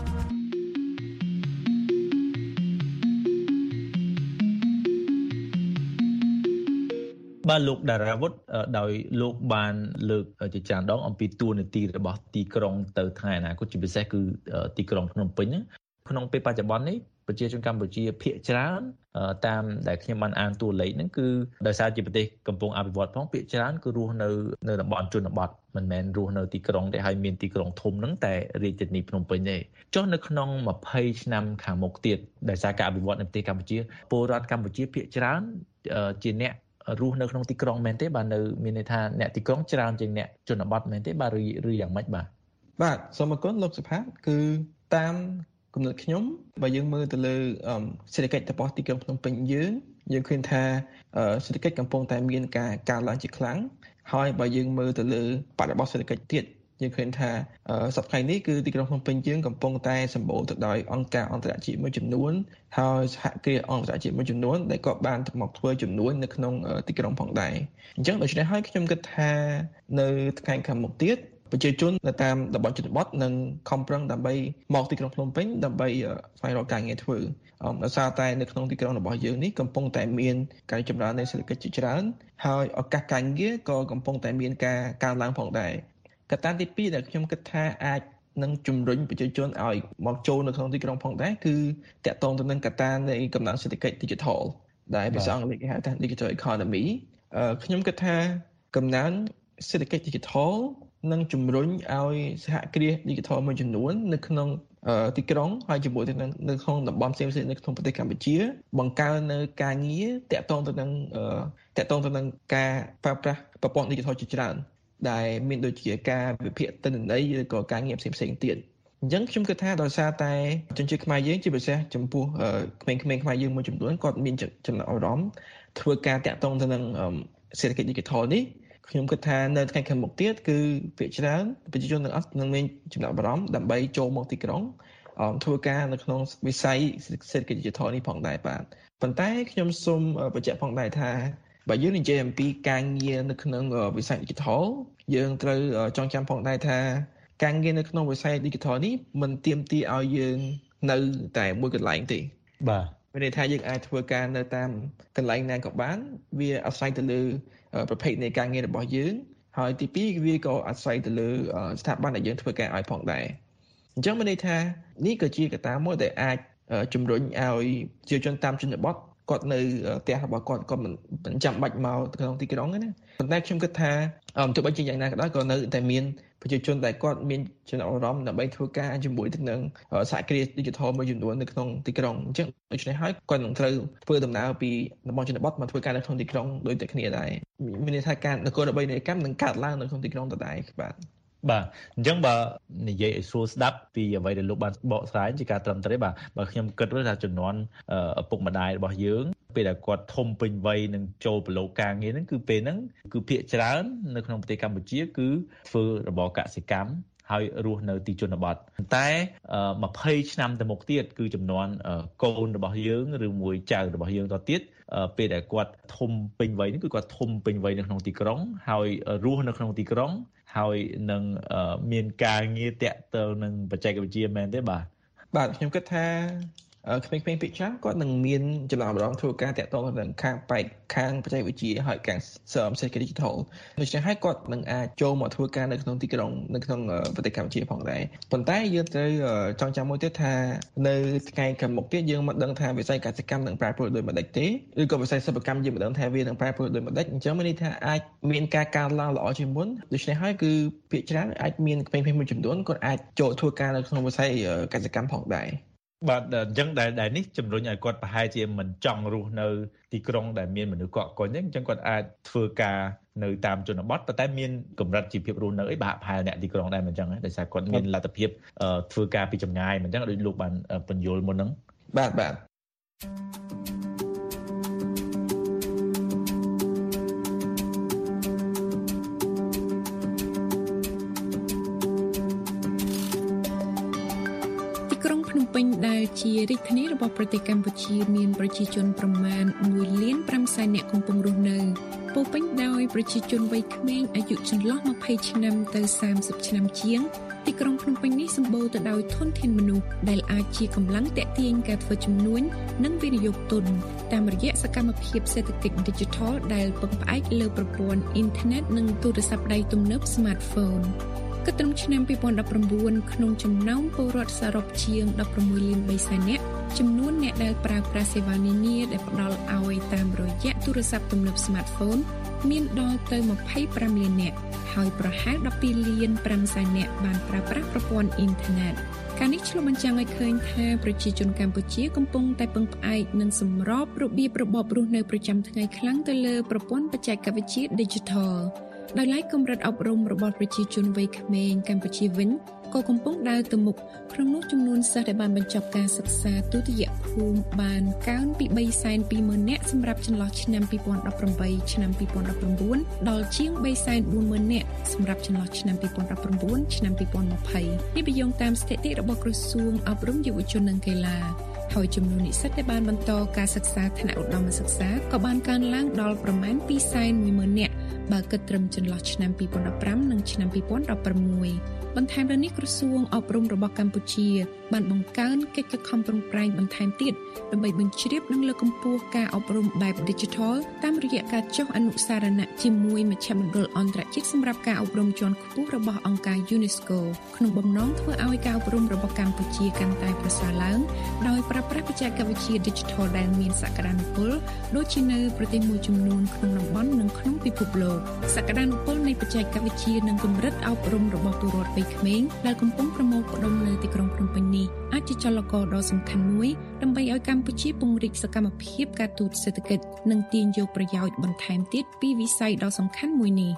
បាទលោកដារាវុធដោយលោកបានលើកជាច្រើនដងអំពីទួលនីតិរបស់ទីក្រុងទៅថ្ងៃអនាគតជាពិសេសគឺទីក្រុងភ្នំពេញក្នុងពេលបច្ចុប្បន្ននេះប្រជាជនកម្ពុជាភាគច្រើនតាមដែលខ្ញុំបានអានតួលេខហ្នឹងគឺដោយសារជាប្រទេសកំពុងអភិវឌ្ឍផងភាគច្រើនគឺរស់នៅនៅតំបន់ជនបទមិនមែនរស់នៅទីក្រុងទេហើយមានទីក្រុងធំហ្នឹងតែរាជធានីភ្នំពេញទេចុះនៅក្នុង20ឆ្នាំខាងមុខទៀតដោយសារការអភិវឌ្ឍនៅប្រទេសកម្ពុជាពលរដ្ឋកម្ពុជាភាគច្រើនជាអ្នករស់នៅក្នុងទីក្រុងមែនទេបាទនៅមានន័យថាអ្នកទីក្រុងច្រើនជាងអ្នកជនបទមែនទេបាទឬយ៉ាងម៉េចបាទបាទសូមអរគុណលោកសុផាតគឺតាមគំនិតខ្ញុំបើយើងមើលទៅលើសេដ្ឋកិច្ចរបស់ទីក្រុងភ្នំពេញយើងយើងឃើញថាសេដ្ឋកិច្ចកំពុងតែមានការកើនឡើងជាខ្លាំងហើយបើយើងមើលទៅលើបរិបទសេដ្ឋកិច្ចទៀតយើងឃើញថាសប្តាហ៍នេះគឺទីក្រុងភ្នំពេញយើងកំពុងតែសម្បូរទៅដោយអង្គការអន្តរជាតិមួយចំនួនហើយសហគ្រាសអន្តរជាតិមួយចំនួនដែលក៏បានមកធ្វើជំនួយនៅក្នុងទីក្រុងផងដែរអញ្ចឹងដូច្នេះហើយខ្ញុំគិតថានៅថ្ងៃខាងមុខទៀតប្រជាជននៅតាមតំបន់ជនបទនឹងខំប្រឹងដើម្បីមកទីក្រុងភ្នំពេញដើម្បីស្វែងរកការងារធ្វើដោយសារតែនៅក្នុងទីក្រុងរបស់យើងនេះកំពុងតែមានការចម្រើននៃសេដ្ឋកិច្ចជាច្រើនហើយឱកាសការងារក៏កំពុងតែមានការកើនឡើងផងដែរកត្តាទីពីរដែលខ្ញុំគិតថាអាចនឹងជំរុញប្រជាជនឲ្យមកចូលនៅក្នុងទីក្រុងផងដែរគឺតាក់ទងទៅនឹងកត្តានៃកំណើនសេដ្ឋកិច្ច Digital ដែលភាសាអង់គ្លេសគេហៅថា Digital Economy ខ្ញុំគិតថាកំណើនសេដ្ឋកិច្ច Digital នឹងជំរុញឲ្យសហគ្រាស Digital មួយចំនួននៅក្នុងទីក្រុងហើយជាមួយទៅនឹងនៅក្នុងតំបន់ផ្សេងៗនៅក្នុងប្រទេសកម្ពុជាបង្កើននៅការងារតាក់ទងទៅនឹងតាក់ទងទៅនឹងការប្រើប្រាស់ប្រព័ន្ធ Digital ជាច្រើនដែលមានដូចជាការវិភាគទិន្នន័យឬក៏ការងារផ្សេងៗទៀតអញ្ចឹងខ្ញុំគិតថាដោយសារតែជនជាតិខ្មែរយើងជាពិសេសចំពោះក្មេងៗខ្មែរយើងមួយចំនួនគាត់មានចំណាប់អារម្មណ៍ធ្វើការតាក់ទងទៅនឹងសេដ្ឋកិច្ច Digital នេះខ្ញុំគិតថានៅថ្ងៃខាងមុខទៀតគឺភាគច្រើនប្រជាជនទាំងអស់នឹងមានចំណាប់អារម្មណ៍ដើម្បីចូលមកទីក្រុងធ្វើការនៅក្នុងវិស័យសេដ្ឋកិច្ច Digital នេះផងដែរបាទប៉ុន្តែខ្ញុំសូមបញ្ជាក់ផងដែរថាបើយើងនិយាយអំពីការងារនៅក្នុងវិស័យ Digital យើងត្រូវចងចាំផងដែរថាការងារនៅក្នុងវិស័យ Digital នេះមិនទាមទារឲ្យយើងនៅតែមួយកន្លែងទេបាទមានន័យថាយើងអាចធ្វើការនៅតាមកន្លែងណាក៏បានវាអាស្រ័យទៅលើប្រភេទនៃការងាររបស់យើងហើយទីពីរវាក៏អាស្រ័យទៅលើស្ថាប័នដែលយើងធ្វើការឲ្យផងដែរអញ្ចឹងមានន័យថានេះក៏ជាកត្តាមួយដែលអាចជំរុញឲ្យប្រជាជនតាមជនបទគាត់នៅផ្ទះរបស់គាត់គាត់មិនចាំបាច់មកក្នុងទីក្រុងទេណាប៉ុន្តែខ្ញុំគិតថាទោះបីជាយ៉ាងណាក៏ដោយក៏នៅតែមានប្រជាជនដែលគាត់មានចំណាប់អារម្មណ៍ដើម្បីធ្វើការជាមួយទៅនឹងសហគ្រាស Digital មួយចំនួននៅក្នុងទីក្រុងអញ្ចឹងដូច្នេះហើយគាត់នឹងត្រូវធ្វើដំណើរពីតំបន់ជនបទមកធ្វើការនៅក្នុងទីក្រុងដូចតែគ្នាដែរមានន័យថាការនគរដើម្បីនៃកម្មនឹងកាត់ឡើងនៅក្នុងទីក្រុងដដែលបាទបាទអញ្ចឹងបើនិយាយឲ្យស្រួលស្ដាប់ពីអ្វីដែលលោកបានបកស្រាយជាការត្រឹមត្រូវបាទបើខ្ញុំគិតថាជំនាន់ឪពុកម្ដាយរបស់យើងពេលដែលគាត់ធំពេញវ័យនឹងចូលប្រឡូកការងារហ្នឹងគឺពេលហ្នឹងគឺភាគច្រើននៅក្នុងប្រទេសកម្ពុជាគឺធ្វើរបរកសិកម្មហើយរស់នៅទីជនបទតែ20ឆ្នាំទៅមុខទៀតគឺចំនួនកូនរបស់យើងឬមួយចៅរបស់យើងតទៀតពេលដែលគាត់ធំពេញវ័យនេះគឺគាត់ធំពេញវ័យនៅក្នុងទីក្រុងហើយរស់នៅក្នុងទីក្រុងហើយនឹងមានការងារតាក់ទងនឹងបច្ចេកវិទ្យាមែនទេបាទបាទខ្ញុំគិតថាក្មេងៗភាគច្រើនគាត់នឹងមានចំណាប់អារម្មណ៍ធ្វើការតាក់ទងទៅនឹងខាងបែកខាងបច្ចេកវិទ្យាហើយខាងសេដ្ឋកិច្ច Digital ដូច្នេះហើយគាត់នឹងអាចចូលមកធ្វើការនៅក្នុងទីក្រុងនៅក្នុងប្រទេសកម្ពុជាផងដែរប៉ុន្តែយើងត្រូវចងចាំមួយទៀតថានៅថ្ងៃខាងមុខទៀតយើងមិនដឹងថាវិស័យកសិកម្មនឹងប្រែប្រួលដោយម្ដេចទេឬក៏វិស័យសិប្បកម្មយើងមិនដឹងថាវានឹងប្រែប្រួលដោយម្ដេចអញ្ចឹងមានន័យថាអាចមានការកើនឡើងល្អជាងមុនដូច្នេះហើយគឺភាគច្រើនអាចមានក្មេងៗមួយចំនួនគាត់អាចចូលធ្វើការនៅក្នុងវិស័យកសិកម្មផងដែរបាទអញ្ចឹងដែលដែលនេះជំរុញឲ្យគាត់ប្រហែលជាមិនចង់រស់នៅទីក្រុងដែលមានមនុស្សកកកុញអញ្ចឹងគាត់អាចធ្វើការនៅតាមជនបទប៉ុន្តែមានកម្រិតជីវភាពរស់នៅអីបាក់ប្រហែលអ្នកទីក្រុងដែរមិនអញ្ចឹងដោយសារគាត់មានលទ្ធភាពធ្វើការពីចម្ងាយមិនអញ្ចឹងដូចលោកបានបញ្យល់មុនហ្នឹងបាទបាទពេញដែលជារាជធានីរបស់ប្រទេសកម្ពុជាមានប្រជាជនប្រមាណមួយលានប្រាំសែននាក់កំពុងរស់នៅពោពេញដោយប្រជាជនវ័យក្មេងអាយុចន្លោះម្ភៃឆ្នាំទៅសាមសិបឆ្នាំជាងទីក្រុងភ្នំពេញនេះសម្បូរទៅដោយធនធានមនុស្សដែលអាចជាកម្លាំងទាក់ទាញការធ្វើជំនួញនិងវិនិយោគទុនតាមរយៈសកម្មភាពសេដ្ឋកិច្ច Digital ដែលពឹងផ្អែកលើប្រព័ន្ធអ៊ីនធឺណិតនិងទូរស័ព្ទដៃទំនើប Smartphoneគិតត្រឹមឆ្នាំពីរពាន់ដប់ប្រាំបួនក្នុងចំណោមពលរដ្ឋសរុបជាងដប់ប្រាំមួយលានបីសែននាក់ចំនួនអ្នកដែលប្រើប្រាស់សេវានានាដែលផ្ដល់ឲ្យតាមរយៈទូរស័ព្ទទំនើប Smartphone មានដល់ទៅម្ភៃប្រាំលាននាក់ហើយប្រហែលដប់ពីរលានប្រាំសែននាក់បានប្រើប្រាស់ប្រព័ន្ធអ៊ីនធឺណិតការនេះឆ្លុះបញ្ចាំងឲ្យឃើញថាប្រជាជនកម្ពុជាកំពុងតែពឹងផ្អែកនិងសម្របរបៀបរបបរស់នៅប្រចាំថ្ងៃខ្លាំងទៅលើប្រព័ន្ធបច្ចេកវិទ្យា Digitalដោយឡែកកម្រិតអប់រំរបស់ប្រជាជនវ័យក្មេងកម្ពុជាវិញក៏កំពុងដើរទៅមុខក្នុងនោះចំនួនសិស្សដែលបានបញ្ចប់ការសិក្សាទុតិយភូមិបានកើនពីបីសែនពីរម៉ឺននាក់សម្រាប់ចន្លោះឆ្នាំពីរពាន់ដប់ប្រាំបីឆ្នាំពីរពាន់ដប់ប្រាំបួនដល់ជាងបីសែនបួនម៉ឺននាក់សម្រាប់ចន្លោះឆ្នាំពីរពាន់ដប់ប្រាំបួនឆ្នាំពីរពាន់ម្ភៃនេះបញ្យោងតាមស្ថិតិរបស់ក្រសួងអប់រំយុវជននិងកីឡាហើយចំនួននិស្សិតដែលបានបន្តការសិក្សាថ្នាក់ឧត្តមសិក្សាក៏បានកើនឡើងដល់ប្រមាណពីរសែនមួយម៉ឺននាក់បើគិតត្រឹមចន្លោះឆ្នាំពីរពាន់ដប់ប្រាំនិងឆ្នាំពីរពាន់ដប់ប្រាំមួយបន្ថែមលើនេះក្រសួងអប់រំរបស់កម្ពុជាបានបង្កើនកិច្ចខំប្រឹងប្រែងបន្ថែមទៀតដើម្បីបញ្ជ្រាបនិងលើកកម្ពស់ការអប់រំបែប Digital តាមរយៈការចុះអនុស្សរណៈជាមួយមជ្ឈមណ្ឌលអន្តរជាតិសម្រាប់ការអប់រំជាន់ខ្ពស់របស់អង្គការ UNESCO ក្នុងបំណងធ្វើឲ្យការអប់រំរបស់កម្ពុជាកាន់តែប្រសើរឡើងដោយប្រើប្រាស់បច្ចេកវិទ្យា Digital ដែលមានសក្តានុពលដូចជានៅប្រទេសមួយចំនួនក្នុងតំបន់និងក្នុងពិភពលោកសក្តានុពលនៃបច្ចេកវិទ្យានិងកម្រិតអប់រំរបស់ពលរដ្ឋវ័យក្មេងដែលកំពុងប្រមូលផ្ដុំនៅទីក្រុងភ្នំពេញនេះអាចជាចលករដ៏សំខាន់មួយដើម្បីឲ្យកម្ពុជាពង្រីកសកម្មភាពការទូតសេដ្ឋកិច្ចនិងទាញយកប្រយោជន៍បន្ថែមទៀតពីវិស័យដ៏សំខាន់មួយនេះ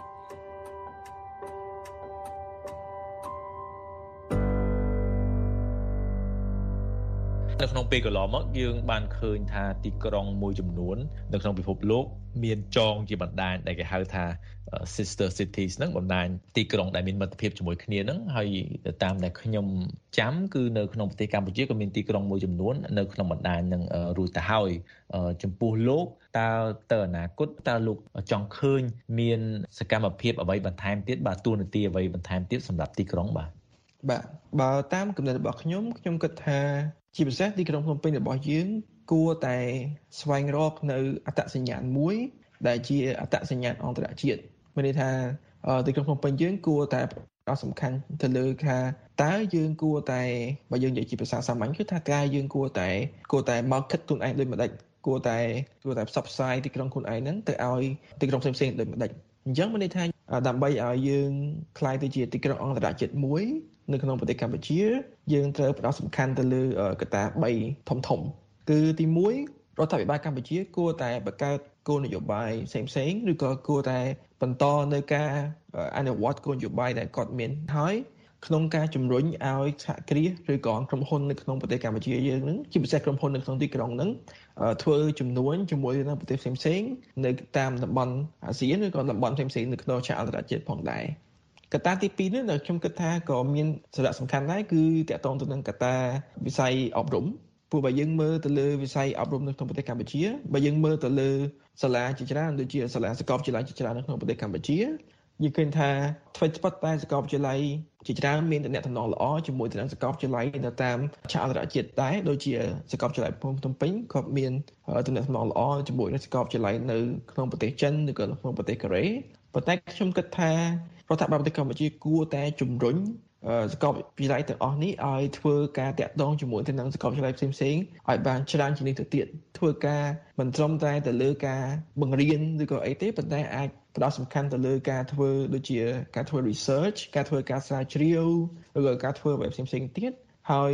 នៅក្នុងពេលកន្លងមកយើងបានឃើញថាទីក្រុងមួយចំនួននៅក្នុងពិភពលោកមានចងជាបណ្ដាញដែលគេហៅថា sister cities ហ្នឹងបណ្ដាញទីក្រុងដែលមានមិត្តភាពជាមួយគ្នាហ្នឹងហើយតាមដែលខ្ញុំចាំគឺនៅក្នុងប្រទេសកម្ពុជាក៏មានទីក្រុងមួយចំនួននៅក្នុងបណ្ដាញហ្នឹងរួចទៅហើយចំពោះលោកតើទៅអនាគតតើលោកចង់ឃើញមានសកម្មភាពអ្វីបន្ថែមទៀតបាទទួលនីតិអ្វីបន្ថែមទៀតសម្រាប់ទីក្រុងបាទបាទបើតាមគំនិតរបស់ខ្ញុំខ្ញុំគិតថាជាពិសេសទីក្រុងភ្នំពេញរបស់យើងគួរតែស្វែងរកនៅអត្តសញ្ញាណមួយដែលជាអត្តសញ្ញាណអន្តរជាតិមានន័យថាទីក្រុងភ្នំពេញយើងគួរតែផ្ដោតសំខាន់ទៅលើថាតើយើងគួរតែបើយើងនិយាយជាភាសាសាមញ្ញគឺថាការយើងគួរតែគួរតែមកគិតខ្លួនឯងដូចម្ដេចគួរតែគួរតែផ្សព្វផ្សាយទីក្រុងខ្លួនឯងហ្នឹងទៅឲ្យទីក្រុងផ្សេងៗដូចម្ដេចអញ្ចឹងមានន័យថាដើម្បីឲ្យយើងក្លាយទៅជាទីក្រុងអន្តរជាតិមួយនៅក្នុងប្រទេសកម្ពុជាយើងត្រូវផ្ដោតសំខាន់ទៅលើកត្តាបីធំធំគឺទីមួយរដ្ឋាភិបាលកម្ពុជាគួរតែបង្កើតគោលនយោបាយផ្សេងៗឬក៏គួរតែបន្តនៅការអនុវត្តគោលនយោបាយដែលគាត់មានហើយក្នុងការជំរុញឲ្យសហគ្រាសឬក៏ក្រុមហ៊ុននៅក្នុងប្រទេសកម្ពុជាយើងនឹងជាពិសេសក្រុមហ៊ុននៅក្នុងទីក្រុងហ្នឹងធ្វើជំនួញជាមួយនឹងប្រទេសផ្សេងៗនៅតាមតំបន់អាស៊ានឬក៏តំបន់ផ្សេងៗនៅក្នុងឆាកអន្តរជាតិផងដែរកត្តាទីពីរនេះខ្ញុំគិតថាក៏មានសារៈសំខាន់ដែរគឺតកតងទៅនឹងកត្តាវិស័យអប់រំព្រោះបើយើងមើលទៅលើវិស័យអប់រំនៅក្នុងប្រទេសកម្ពុជាបើយើងមើលទៅលើសាលាជាច្រើនដូចជាសាលាសាកលវិទ្យាល័យជាច្រើននៅក្នុងប្រទេសកម្ពុជាយើងឃើញថាថ្មីថ្មីតែសាកលវិទ្យាល័យជាច្រើនមានទំនាក់ទំនងល្អជាមួយនឹងសាកលវិទ្យាល័យនៅតាមឆាកអន្តរជាតិដែរដូចជាសាកលវិទ្យាល័យភ្នំពេញក៏មានទំនាក់ទំនងល្អជាមួយនឹងសាកលវិទ្យាល័យនៅក្នុងប្រទេសចិនឬក៏ក្នុងប្រទេសកូរ៉េប៉ុន្តែខ្ញុំគិតថារដ្ឋាភិបាលប្រទេសកម្ពុជាគួរតែជំរុញសាកលវិទ្យាល័យទាំងអស់នេះឲ្យធ្វើការតាក់ទងជាមួយទៅនឹងសាកលវិទ្យាល័យផ្សេងៗឲ្យបានច្រើនជាងនេះទៅទៀតធ្វើការមិនត្រឹមតែទៅលើការបង្រៀនឬក៏អីទេប៉ុន្តែអាចផ្ដោតសំខាន់ទៅលើការធ្វើដូចជាការធ្វើ research ការធ្វើការស្រាវជ្រាវឬក៏ការធ្វើបែបផ្សេងៗទៀតហើយ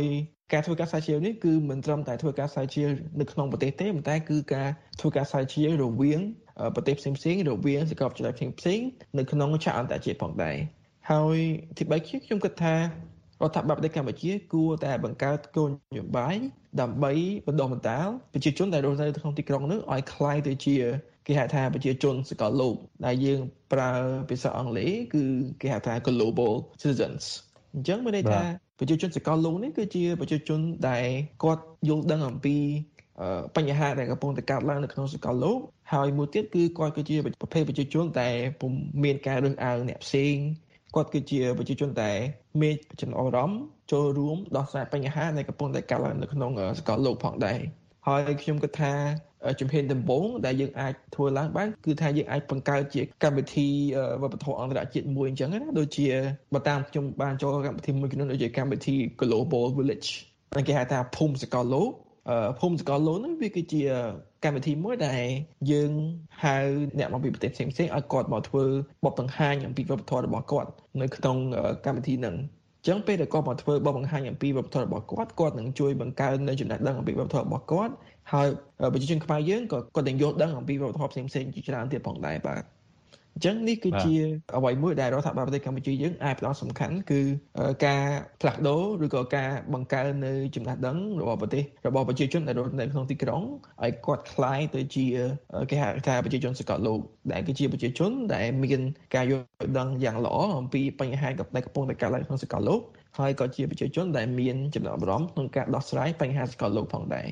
ការធ្វើការស្រាវជ្រាវនេះគឺមិនត្រឹមតែធ្វើការស្រាវជ្រាវនៅក្នុងប្រទេសទេប៉ុន្តែគឺការធ្វើការស្រាវជ្រាវរវាងប្រទេសផ្សេងៗរវាងសាកលវិទ្យាល័យផ្សេងៗនៅក្នុងឆាកអន្តរជាតិផងដែរហើយទីបីខ្ញុំគិតថារដ្ឋាភិបាលប្រទេសកម្ពុជាគួរតែបង្កើតគោលនយោបាយដើម្បីបណ្ដុះបណ្ដាលប្រជាជនដែលរស់នៅក្នុងទីក្រុងនោះឲ្យក្លាយទៅជាគេហៅថាប្រជាជនសកលលោកដែលយើងប្រើភាសាអង់គ្លេសគឺគេហៅថា global citizens អញ្ចឹងមានន័យថាប្រជាជនសកលលោកនេះគឺជាប្រជាជនដែលគាត់យល់ដឹងអំពីបញ្ហាដែលកំពុងតែកើតឡើងនៅក្នុងសកលលោកហើយមួយទៀតគឺគាត់គឺជាប្រភេទប្រជាជនដែលពុំមានការរើសអើងអ្នកផ្សេងគាត់គឺជាប្រជាជនដែលមានចំណាប់អារម្មណ៍ចូលរួមដោះស្រាយបញ្ហាដែលកំពុងតែកើតឡើងនៅក្នុងសកលលោកផងដែរហើយខ្ញុំគិតថាជំហានដំបូងដែលយើងអាចធ្វើឡើងបានគឺថាយើងអាចបង្កើតជាកម្មវិធីវប្បធម៌អន្តរជាតិមួយអញ្ចឹងណាដូចជាបើតាមខ្ញុំបានចូលកម្មវិធីមួយចំនួនដូចជាកម្មវិធី Global Village គេហៅថាភូមិសកលលោកភូមិសកលលោកនេះវាគឺជាកម្មវិធីមួយដែលយើងហៅអ្នកមកពីប្រទេសផ្សេងៗឲ្យគាត់មកធ្វើបទបង្ហាញអំពីវប្បធម៌របស់គាត់នៅក្នុងកម្មវិធីហ្នឹងអញ្ចឹងពេលដែលគាត់មកធ្វើបទបង្ហាញអំពីវប្បធម៌របស់គាត់គាត់នឹងជួយបង្កើននៅចំណេះដឹងអំពីវប្បធម៌របស់គាត់ហើយប្រជាជនខ្មែរយើងក៏គាត់នឹងយល់ដឹងអំពីវប្បធម៌ផ្សេងៗជាច្រើនទៀតផងដែរបាទអញ្ចឹងនេះគឺជាអ្វីមួយដែលរដ្ឋាភិបាលប្រទេសកម្ពុជាយើងអាចផ្ដោតសំខាន់គឺការផ្លាស់ប្ដូរឬក៏ការបង្កើននៅចំណេះដឹងរបស់ប្រទេសរបស់ប្រជាជនដែលរស់នៅក្នុងទីក្រុងឲ្យគាត់คล้ายទៅជាគេហៅថាប្រជាជនសកលលោកដែលគឺជាប្រជាជនដែលមានការយល់ដឹងយ៉ាងល្អអំពីបញ្ហាដែលកំពុងតែកើតឡើងក្នុងសកលលោកហើយក៏ជាប្រជាជនដែលមានចំណាប់អារម្មណ៍ក្នុងការដោះស្រាយបញ្ហាសកលលោកផងដែរ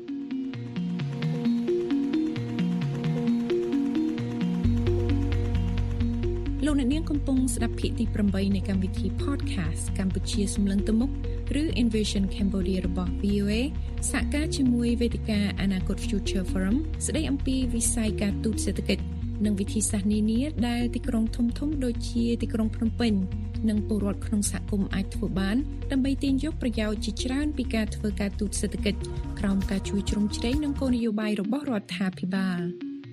លោកអ្នកនាងកំពុងស្ដាប់ភាគទីeightនៃកម្មវិធី Podcast កម្ពុជាសម្លឹងទៅមុខឬ Invision Cambodia របស់ V O A សហការជាមួយវេទិកាអនាគត Future Forum ស្ដីអំពីវិស័យការទូតសេដ្ឋកិច្ចនិងវិធីសាស្ត្រនានាដែលទីក្រុងធំៗដូចជាទីក្រុងភ្នំពេញនិងពលរដ្ឋក្នុងសហគមន៍អាចធ្វើបានដើម្បីទាញយកប្រយោជន៍ជាច្រើនពីការធ្វើការទូតសេដ្ឋកិច្ចក្រោមការជួយជ្រោមជ្រែងនិងគោលនយោបាយរបស់រដ្ឋាភិបាល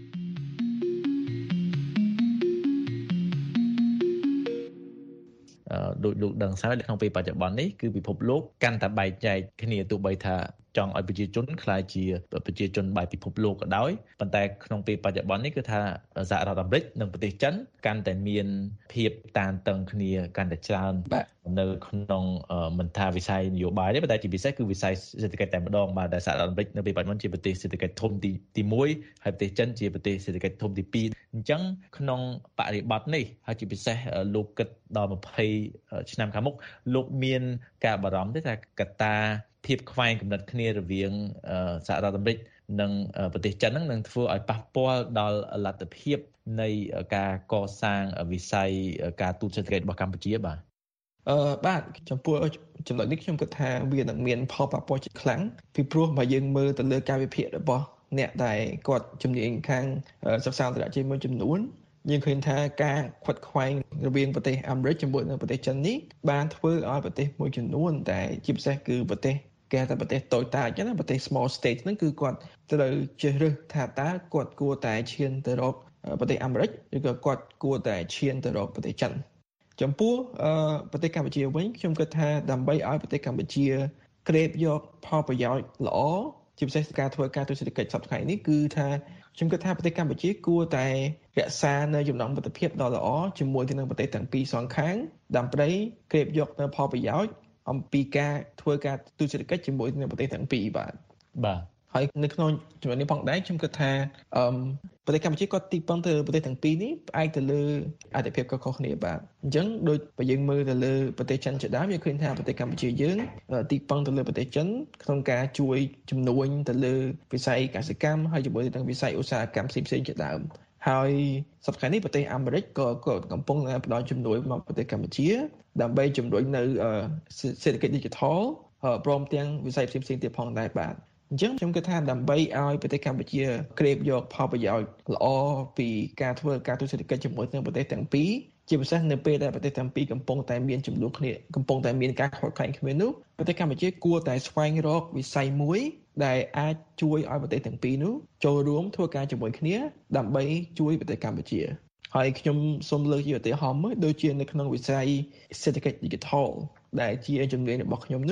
ដូចលោកដឹងហើយនៅក្នុងពេលបច្ចុប្បន្ននេះគឺពិភពលោកកាន់តែបែកចែកគ្នាទោះបីថាចង់ឲ្យប្រជាជនក្លាយជាប្រជាជនបែបពិភពលោកក៏ដោយប៉ុន្តែក្នុងពេលបច្ចុប្បន្ននេះគឺថាសហរដ្ឋអាមេរិកនិងប្រទេសចិនកាន់តែមានភាពតានតឹងគ្នាកាន់តែច្រើននៅក្នុងមិនថាវិស័យនយោបាយទេប៉ុន្តែជាពិសេសគឺវិស័យសេដ្ឋកិច្ចតែម្ដងបាទដែលសហរដ្ឋអាមេរិកនៅពេលបច្ចុប្បន្នជាប្រទេសសេដ្ឋកិច្ចធំទីទីoneហើយប្រទេសចិនជាប្រទេសសេដ្ឋកិច្ចធំទីtwoអញ្ចឹងក្នុងបរិបទនេះហើយជាពិសេសលោកគិតដល់twentyឆ្នាំខាងមុខលោកមានការបារម្ភទេថាកត្តាភាពខ្វែងគំនិតគ្នារវាងសហរដ្ឋអាមេរិកនិងប្រទេសចិនហ្នឹងនឹងធ្វើឲ្យប៉ះពាល់ដល់លទ្ធភាពនៃការកសាងវិស័យការទូតសេដ្ឋកិច្ចរបស់កម្ពុជាបាទអឺបាទចំពោះចំណុចនេះខ្ញុំគិតថាវានឹងមានផលប៉ះពាល់ជាខ្លាំងពីព្រោះបើយើងមើលទៅលើការវិភាគរបស់អ្នកដែលគាត់ជំនាញខាងសិក្សាអន្តរជាតិមួយចំនួនយើងឃើញថាការខ្វាត់ខ្វែងរវាងប្រទេសអាមេរិកជាមួយនឹងប្រទេសចិននេះបានធ្វើឲ្យប្រទេសមួយចំនួនតែជាពិសេសគឺប្រទេសគេថាប្រទេសតូចតាចអញ្ចឹងណាប្រទេស small state ហ្នឹងគឺគាត់ត្រូវជ្រើសរើសថាតើគាត់គួរតែឈានទៅរកប្រទេសអាមេរិកឬក៏គាត់គួរតែឈានទៅរកប្រទេសចិនចំពោះប្រទេសកម្ពុជាវិញខ្ញុំគិតថាដើម្បីឲ្យប្រទេសកម្ពុជាក្រេបយកផលប្រយោជន៍ល្អជាពិសេសការធ្វើការទូតសេដ្ឋកិច្ចសប្តាហ៍នេះគឺថាខ្ញុំគិតថាប្រទេសកម្ពុជាគួរតែរក្សានៅចំណងមិត្តភាពដ៏ល្អជាមួយទៅនឹងប្រទេសទាំងពីរសងខាងដើម្បីក្រេបយកនៅផលប្រយោជន៍អំពីការធ្វើការទូតសេដ្ឋកិច្ចជាមួយនឹងប្រទេសទាំងពីរបាទបាទហើយនៅក្នុងចំណុចនេះផងដែរខ្ញុំគិតថាអឺប្រទេសកម្ពុជាក៏ទីពឹងទៅប្រទេសទាំងពីរនេះផ្អែកទៅលើអត្ថប្រយោជន៍ខុសៗគ្នាបាទអញ្ចឹងដូចបើយើងមើលទៅលើប្រទេសចិនជាដើមយើងឃើញថាប្រទេសកម្ពុជាយើងទីពឹងទៅលើប្រទេសចិនក្នុងការជួយជំនួយទៅលើវិស័យកសិកម្មហើយជាមួយនឹងវិស័យឧស្សាហកម្មផ្សេងៗជាដើមហើយសប្តាហ៍នេះប្រទេសអាមេរិកក៏កំពុងផ្ដល់ជំនួយមកប្រទេសកម្ពុជាដើម្បីជំរុញនៅសេដ្ឋកិច្ច Digital ព្រមទាំងវិស័យផ្សេងៗទៀតផងដែរបាទអញ្ចឹងខ្ញុំគិតថាដើម្បីឲ្យប្រទេសកម្ពុជាក្រេបយកផលប្រយោជន៍ល្អពីការធ្វើការទូតសេដ្ឋកិច្ចជាមួយនឹងប្រទេសទាំងពីរជាពិសេសនៅពេលដែលប្រទេសទាំងពីរកំពុងតែមានចំនួនគ្នាកំពុងតែមានការខ្វល់ខ្វាយគ្នានោះប្រទេសកម្ពុជាគួរតែស្វែងរកវិស័យមួយដែលអាចជួយឲ្យប្រទេសទាំងពីរនោះចូលរួមធ្វើការជាមួយគ្នាដើម្បីជួយប្រទេសកម្ពុជាហើយខ្ញុំសូមលើកជាឧទាហរណ៍មួយដូចជានៅក្នុងវិស័យសេដ្ឋកិច្ច Digital ដែលជាជំនាញរបស់ខ្ញុំនោះ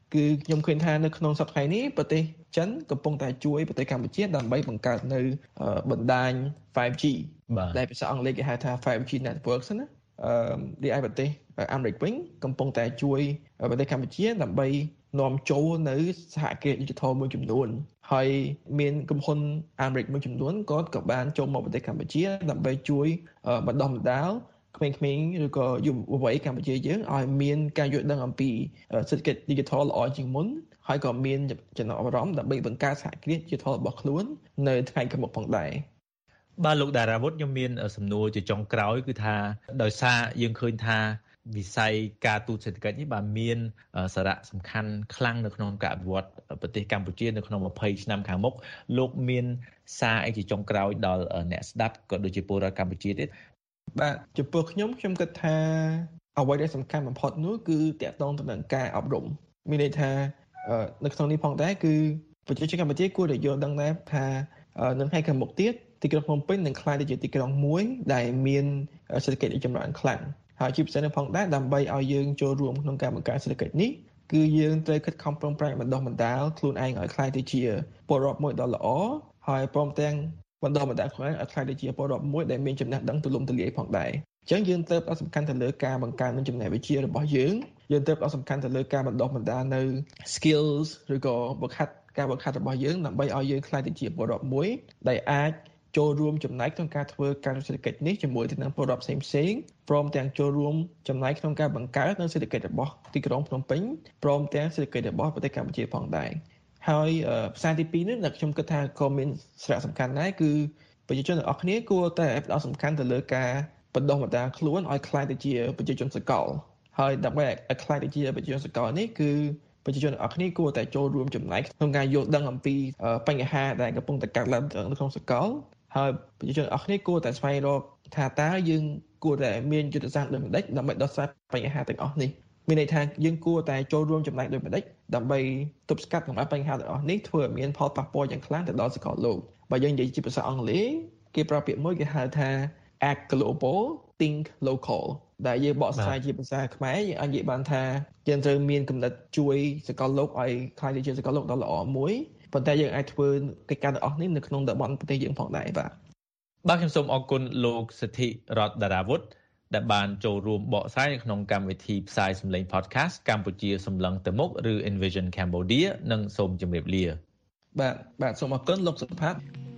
គឺខ្ញុំឃើញថានៅក្នុងសប្តាហ៍នេះប្រទេសចិនកំពុងតែជួយប្រទេសកម្ពុជាដើម្បីបង្កើតនៅបណ្ដាញ five G ដែលភាសាអង់គ្លេសគេហៅថា five G networks ណាអឺដែលឯប្រទេសអាមេរិកវិញកំពុងតែជួយប្រទេសកម្ពុជាដើម្បីនាំចូលនៅសហគ្រាស digital មួយចំនួនហើយមានក្រុមហ៊ុនអាមេរិកមួយចំនួនក៏ក៏បានចូលមកប្រទេសកម្ពុជាដើម្បីជួយបណ្ដុះបណ្ដាលក្មេងៗឬក៏យុវវ័យកម្ពុជាយើងឲ្យមានការយល់ដឹងអំពីសេដ្ឋកិច្ច digital ល្អជាងមុនហើយក៏មានចំណាប់អារម្មណ៍ដើម្បីបង្កើតសហគ្រាស digital របស់ខ្លួននៅថ្ងៃខាងមុខផងដែរបាទលោកតារាវុធខ្ញុំមានសំណួរជាចុងក្រោយគឺថាដោយសារយើងឃើញថាវិស័យការទូតសេដ្ឋកិច្ចនេះបាទមានសារៈសំខាន់ខ្លាំងនៅក្នុងការអភិវឌ្ឍប្រទេសកម្ពុជានៅក្នុងtwentyឆ្នាំខាងមុខលោកមានសារអីជាចុងក្រោយដល់អ្នកស្ដាប់ក៏ដូចជាពលរដ្ឋកម្ពុជាទៀតបាទចំពោះខ្ញុំខ្ញុំគិតថាអ្វីដែលសំខាន់បំផុតនោះគឺតាក់ទងទៅនឹងការអប់រំមានន័យថានៅក្នុងនេះផងដែរគឺប្រជាជនកម្ពុជាគួរតែយល់ដឹងដែរថានៅថ្ងៃខាងមុខទៀតទីក្រុងភ្នំពេញនឹងក្លាយទៅជាទីក្រុងមួយដែលមានសេដ្ឋកិច្ចចម្រើនខ្លាំងហើយជាពិសេសនៅផងដែរដើម្បីឲ្យយើងចូលរួមក្នុងការបង្កើតសេដ្ឋកិច្ចនេះគឺយើងត្រូវខិតខំប្រឹងប្រែងបណ្ដុះបណ្ដាលខ្លួនឯងឲ្យក្លាយទៅជាពលរដ្ឋមួយដ៏ល្អហើយព្រមទាំងបណ្ដុះបណ្ដាលខ្លួនឯងឲ្យក្លាយទៅជាពលរដ្ឋមួយដែលមានចំណេះដឹងទូលំទូលាយផងដែរអញ្ចឹងយើងត្រូវផ្ដោតសំខាន់ទៅលើការបង្កើននឹងចំណេះវិជ្ជារបស់យើងយើងត្រូវផ្ដោតសំខាន់ទៅលើការបណ្ដុះបណ្ដាលនៅ skills ឬក៏បង្ហាត់ការបង្ហាត់របស់យើងដើម្បីឲ្យយើងក្លាយទៅជាពលរដ្ឋមួយដែលអាចចូលរួមចំណែកក្នុងការធ្វើការសេដ្ឋកិច្ចនេះជាមួយនឹងពលរដ្ឋផ្សេងផ្សេងព្រមទាំងចូលរួមចំណែកក្នុងការបង្កើតនៅសេដ្ឋកិច្ចរបស់ទីក្រុងភ្នំពេញព្រមទាំងសេដ្ឋកិច្ចរបស់ប្រទេសកម្ពុជាផងដែរហើយផ្សារទីtwoនេះដែលខ្ញុំគិតថាក៏មានសារៈសំខាន់ដែរគឺប្រជាជនទាំងអស់គ្នាគួរតែផ្ដោតសំខាន់ទៅលើការបណ្ដុះបណ្ដាលខ្លួនឲ្យក្លាយទៅជាប្រជាជនសកលហើយដើម្បីឲ្យក្លាយទៅជាប្រជាជនសកលនេះគឺប្រជាជនទាំងអស់គ្នាគួរតែចូលរួមចំណែកក្នុងការយល់ដឹងអំពីបញ្ហាដែលកំពុងតែកើតឡើងនៅក្នុងសកលហើយប្រជាជនអស់គ្នាគួរតែស្វែងរកថាតើយើងគួរតែមានយុទ្ធសាស្ត្រដូចម្តេចដើម្បីដោះស្រាយបញ្ហាទាំងអស់នេះមានន័យថាយើងគួរតែចូលរួមចំណែកដូចម្តេចដើម្បីទប់ស្កាត់ក្នុងបញ្ហាទាំងអស់នេះធ្វើឲ្យមានផលប៉ះពាល់យ៉ាងខ្លាំងទៅដល់សកលលោកបើយើងនិយាយជាភាសាអង់គ្លេសគេប្រើពាក្យមួយគេហៅថា act global think local ដែលយើងបកស្រាយជាភាសាខ្មែរយើងអាចនិយាយបានថាយើងត្រូវមានគំនិតជួយសកលលោកឲ្យខ្លាយទៅជាសកលលោកដ៏ល្អមួយប៉ុន្តែយើងអាចធ្វើកិច្ចការទាំងអស់នេះនៅក្នុងតំបន់ប្រទេសយើងផងដែរបាទបាទខ្ញុំសូមអរគុណលោកសិទ្ធិរតតារាវុធដែលបានចូលរួមបកស្រាយនៅក្នុងកម្មវិធីផ្សាយសម្លេង podcast កម្ពុជាសម្លឹងទៅមុខឬ Envision Cambodia និងសូមជម្រាបលាបាទបាទសូមអរគុណលោកសុផាត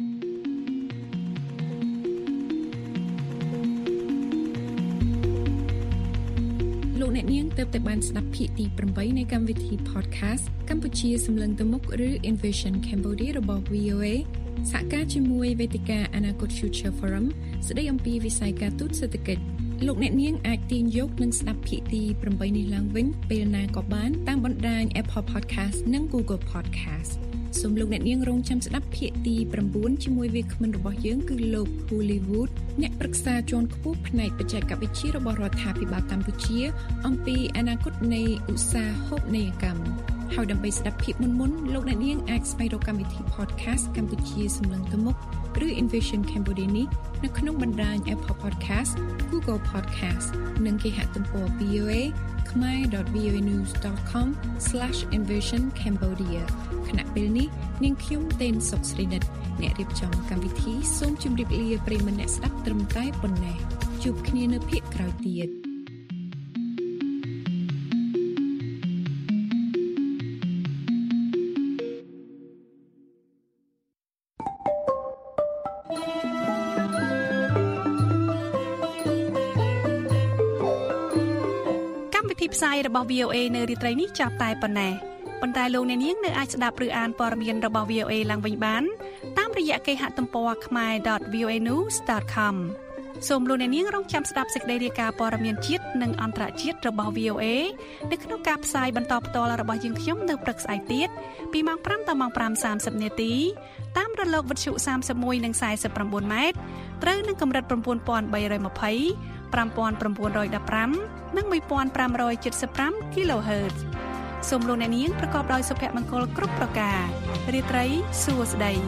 លោកអ្នកនាងទើបតែបានស្ដាប់ភាគទីeightនៃកម្មវិធី podcast កម្ពុជាសម្លឹងទៅមុខឬ Envision Cambodia របស់ V O A សហការជាមួយវេទិកាអនាគត Future Forum ស្ដីអំពីវិស័យការទូតសេដ្ឋកិច្ចលោកអ្នកនាងអាចទាញយកនិងស្ដាប់ភាគទីeightនេះឡើងវិញពេលណាក៏បានតាមបណ្ដាញ Apple Podcast និង Google Podcast សូមលោកអ្នកនាងរងចាំស្ដាប់ភាគទីnineជាមួយវាគ្មិនរបស់យើងគឺលោក Hollywood អ្នកប្រឹក្សាជាន់ខ្ពស់ផ្នែកបច្ចេកវិទ្យារបស់រដ្ឋាភិបាលកម្ពុជាអំពីអនាគតនៃឧស្សាហូបនីយកម្មហើយដើម្បីស្ដាប់ភាគមុនមុនលោកអ្នកនាងអាចស្វែងរកកម្មវិធី podcast កម្ពុជាសម្លឹងទៅមុខឬ Envision Cambodia នេះនៅក្នុងបណ្ដាញ Apple Podcast, Google Podcast និងគេហទំព័រ v o a khmer dot v o a news dot com slash envision cambodia ខណៈពេលនេះនាងខ្ញុំតេនសុកស្រីនិតអ្នករៀបចំកម្មវិធីសូមជម្រាបលាប្រិយមិត្តអ្នកស្ដាប់ត្រឹមតែប៉ុណ្ណេះជួបគ្នានៅភាគក្រោយទៀតផ្សាយរបស់ V O A នៅរាត្រីនេះចាប់តែប៉ុណ្ណេះប៉ុន្តែលោកអ្នកនាងនៅអាចស្ដាប់ឬអានព័ត៌មានរបស់ V O A ឡើងវិញបានតាមរយៈគេហទំព័រ khmer dot v o a news dot com សូមលោកអ្នកនាងរងចាំស្ដាប់សេចក្តីរាយការណ៍ព័ត៌មានជាតិនិងអន្តរជាតិរបស់ V O A នៅក្នុងការផ្សាយបន្តផ្ទាល់របស់យើងខ្ញុំនៅព្រឹកស្អែកទៀតពីម៉ោងfiveដល់ម៉ោងfive thirtyនាទីតាមរលកវិទ្យុthirty-oneនិងforty-nineម៉ែត្រត្រូវនឹងកម្រិតnine thousand three hundred twenty five thousand nine hundred fifteenនិងfifteen seventy-five គីឡូហឺតซ์សូមលោកអ្នកនាងប្រកបដោយសុភមង្គលគ្រប់ប្រការរាត្រីសួស្តី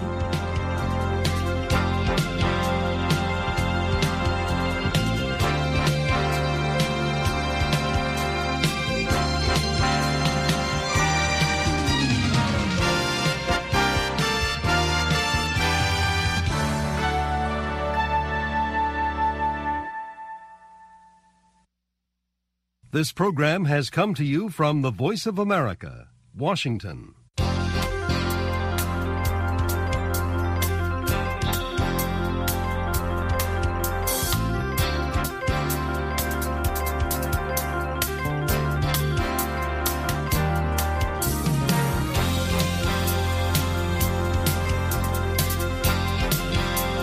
This program has come to you from the Voice of America, Washington.